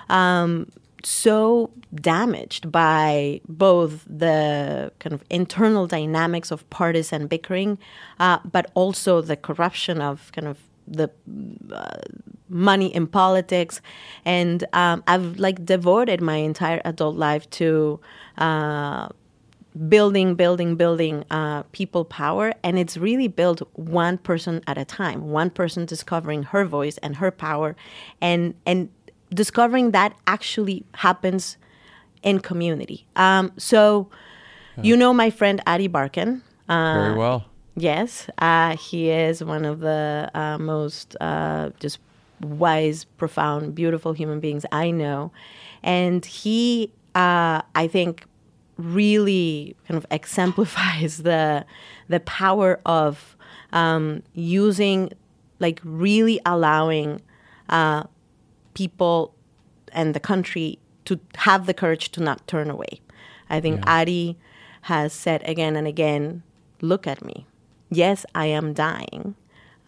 damaged by both the kind of internal dynamics of partisan bickering, but also the corruption of kind of the money in politics. And I've devoted my entire adult life to building people power, and it's really built one person at a time, one person discovering her voice and her power, and discovering that actually happens in community. So my friend Adi Barkan. Very well. Yes, he is one of the most just wise, profound, beautiful human beings I know. And he, I think, really kind of exemplifies the power of using, really allowing people and the country to have the courage to not turn away. I think Adi has said again and again, look at me. Yes, I am dying,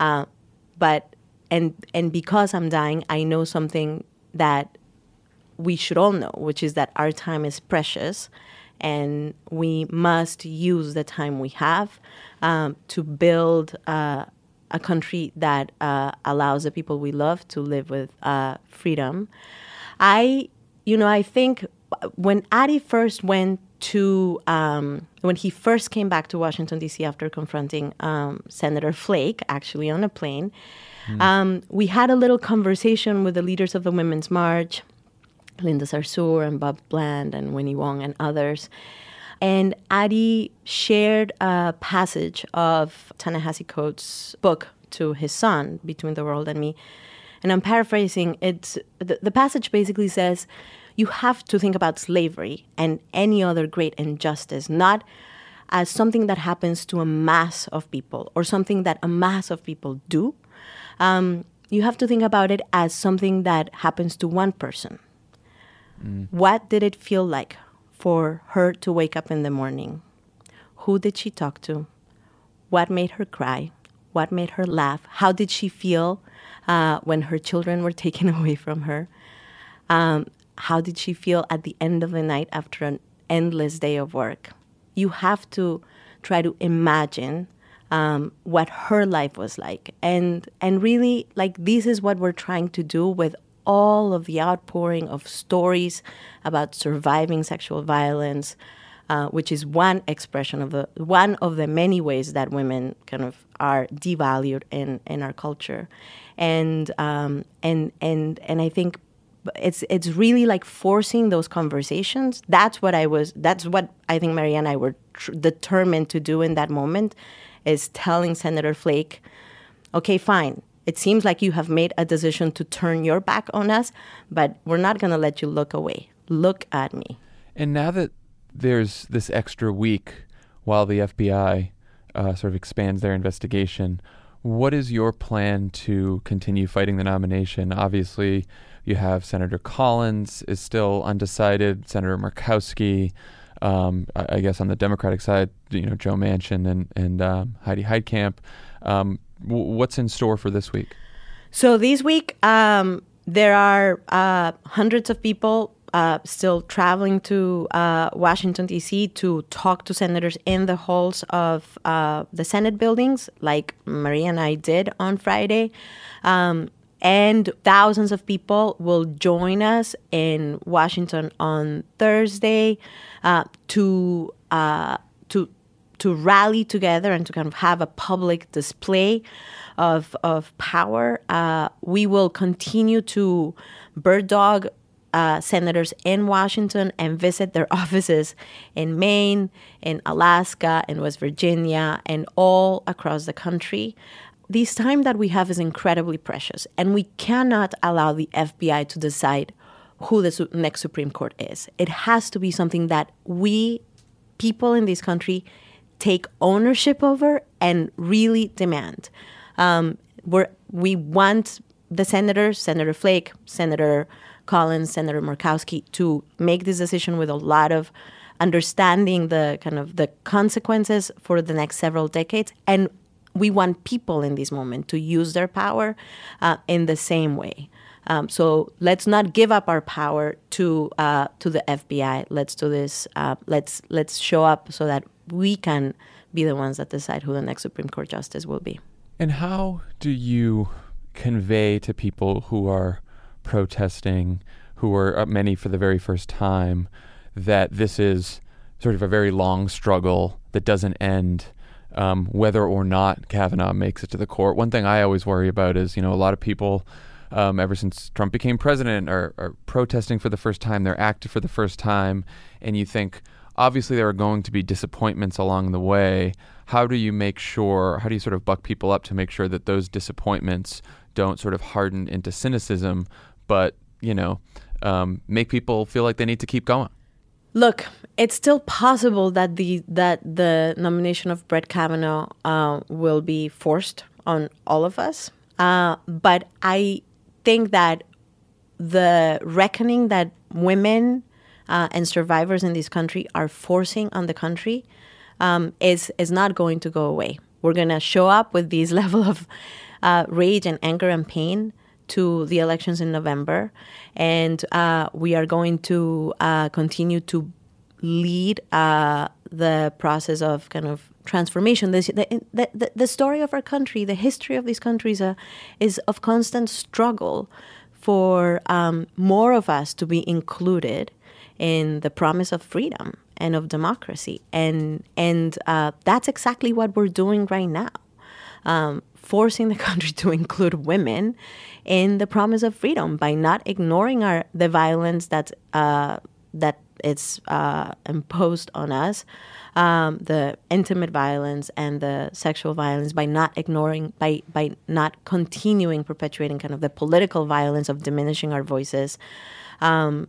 but because I'm dying, I know something that we should all know, which is that our time is precious, and we must use the time we have to build a country that allows the people we love to live with freedom. I think when Adi first went to when he first came back to Washington, D.C. after confronting Senator Flake, actually on a plane, we had a little conversation with the leaders of the Women's March, Linda Sarsour and Bob Bland and Winnie Wong and others. And Adi shared a passage of Ta-Nehisi Coates' book to his son, Between the World and Me. And I'm paraphrasing. The passage basically says, you have to think about slavery and any other great injustice, not as something that happens to a mass of people or something that a mass of people do. You have to think about it as something that happens to one person. What did it feel like for her to wake up in the morning? Who did she talk to? What made her cry? What made her laugh? How did she feel when her children were taken away from her? How did she feel at the end of the night after an endless day of work? You have to try to imagine what her life was like. And really, this is what we're trying to do with all of the outpouring of stories about surviving sexual violence, which is one expression of one of the many ways that women kind of are devalued in our culture. And I think it's really forcing those conversations. That's what I think Maria and I were determined to do in that moment, is telling Senator Flake, okay, fine. It seems like you have made a decision to turn your back on us, but we're not going to let you look away. Look at me. And now that there's this extra week while the FBI sort of expands their investigation, what is your plan to continue fighting the nomination? Obviously, you have Senator Collins is still undecided, Senator Murkowski. I guess on the Democratic side, Joe Manchin and Heidi Heitkamp. What's in store for this week? So this week, there are hundreds of people still traveling to Washington, D.C. to talk to senators in the halls of the Senate buildings, like Maria and I did on Friday. And thousands of people will join us in Washington on Thursday to rally together and to kind of have a public display of power. We will continue to bird dog senators in Washington and visit their offices in Maine, in Alaska, in West Virginia, and all across the country. This time that we have is incredibly precious, and we cannot allow the FBI to decide who the next Supreme Court is. It has to be something that we, people in this country, take ownership over and really demand. We want the senators, Senator Flake, Senator Collins, Senator Murkowski, to make this decision with a lot of understanding the consequences for the next several decades. And we want people in this moment to use their power in the same way. So let's not give up our power to the FBI. Let's do this. Let's show up so that we can be the ones that decide who the next Supreme Court justice will be. And how do you convey to people who are protesting, who are many for the very first time, that this is sort of a very long struggle that doesn't end whether or not Kavanaugh makes it to the court? One thing I always worry about is, a lot of people, ever since Trump became president, are protesting for the first time. They're active for the first time. And you think, obviously, there are going to be disappointments along the way. How do you sort of buck people up to make sure that those disappointments don't sort of harden into cynicism, but, make people feel like they need to keep going? Look, it's still possible that the nomination of Brett Kavanaugh will be forced on all of us. But I think that the reckoning that women and survivors in this country are forcing on the country is not going to go away. We're going to show up with this level of rage and anger and pain to the elections in November, and we are going to continue to lead the process of kind of transformation. The story of our country, the history of this country is of constant struggle for more of us to be included in the promise of freedom and of democracy, and that's exactly what we're doing right now. Forcing the country to include women in the promise of freedom by not ignoring the violence that it's imposed on us, the intimate violence and the sexual violence, by not ignoring, by not continuing perpetuating kind of the political violence of diminishing our voices. And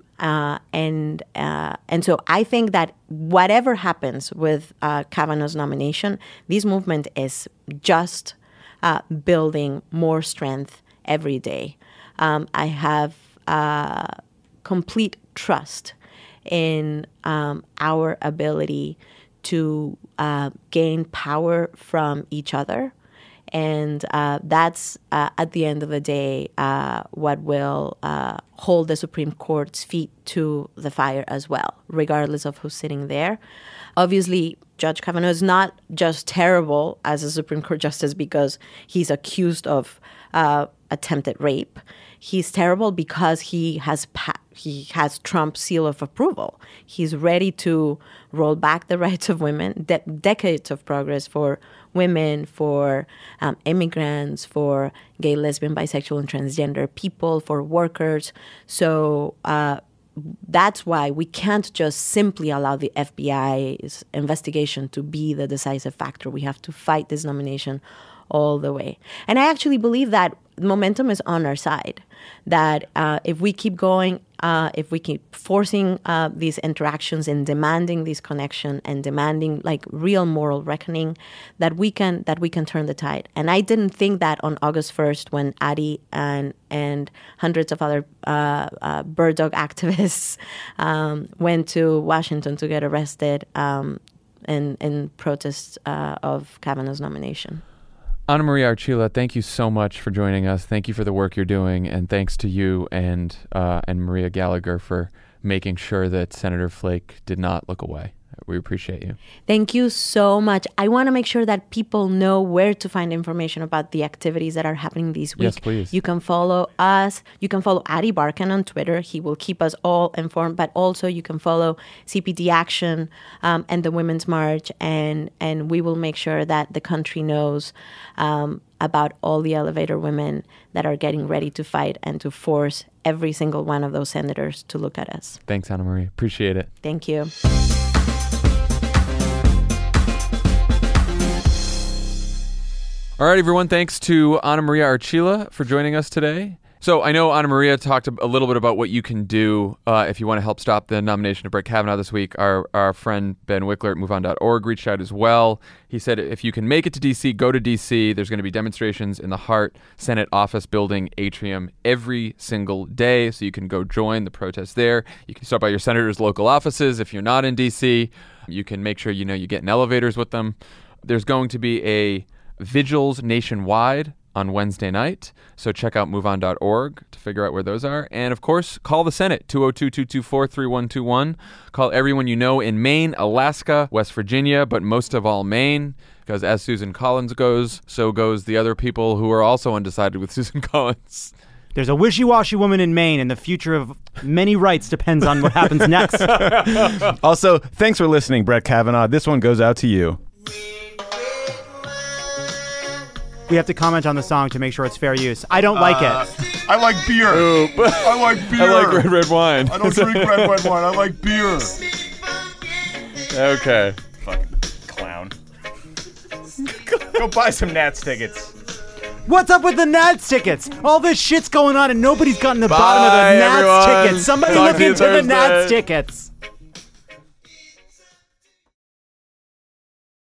so I think that whatever happens with Kavanaugh's nomination, this movement is just building more strength every day. I have complete trust in our ability to gain power from each other. And that's, at the end of the day, what will hold the Supreme Court's feet to the fire as well, regardless of who's sitting there. Obviously, Judge Kavanaugh is not just terrible as a Supreme Court justice because he's accused of attempted rape. He's terrible because he has Trump's seal of approval. He's ready to roll back the rights of women, decades of progress for women, for immigrants, for gay, lesbian, bisexual, and transgender people, for workers. So that's why we can't just simply allow the FBI's investigation to be the decisive factor. We have to fight this nomination all the way. And I actually believe that momentum is on our side, that if we keep going, if we keep forcing these interactions and demanding this connection and demanding like real moral reckoning, that we can turn the tide. And I didn't think that on August 1st when Addie and hundreds of other bird dog activists went to Washington to get arrested in protest of Kavanaugh's nomination. Ana Maria Archila, thank you so much for joining us. Thank you for the work you're doing, and thanks to you and Maria Gallagher for making sure that Senator Flake did not look away. We appreciate you. Thank you so much. I want to make sure that people know where to find information about the activities that are happening this week. Yes, please. You can follow us. You can follow Adi Barkan on Twitter. He will keep us all informed. But also you can follow CPD Action and the Women's March. And we will make sure that the country knows about all the elevator women that are getting ready to fight and to force every single one of those senators to look at us. Thanks, Ana Maria. Appreciate it. Thank you. All right, everyone. Thanks to Ana Maria Archila for joining us today. So I know Ana Maria talked a little bit about what you can do if you want to help stop the nomination of Brett Kavanaugh this week. Our friend Ben Wickler at MoveOn.org reached out as well. He said if you can make it to D.C., go to D.C. There's going to be demonstrations in the Hart Senate Office Building atrium every single day, so you can go join the protest there. You can stop by your senator's local offices if you're not in D.C. You can make sure you get in elevators with them. There's going to be a vigils nationwide on Wednesday night. So check out MoveOn.org to figure out where those are. And of course, call the Senate, 202-224-3121. Call everyone you know in Maine, Alaska, West Virginia, but most of all Maine, because as Susan Collins goes, so goes the other people who are also undecided with Susan Collins. There's a wishy-washy woman in Maine, and the future of many rights depends on what happens next. Also, thanks for listening, Brett Kavanaugh. This one goes out to you. We have to comment on the song to make sure it's fair use. I don't like it. I like beer. I like beer. I like red wine. I don't drink red wine. I like beer. Okay. Fucking clown. Go buy some Nats tickets. What's up with the Nats tickets? All this shit's going on and nobody's gotten the bottom of Bye, the Nats everyone. tickets. Somebody Talk look to you into the Thursday. Nats tickets.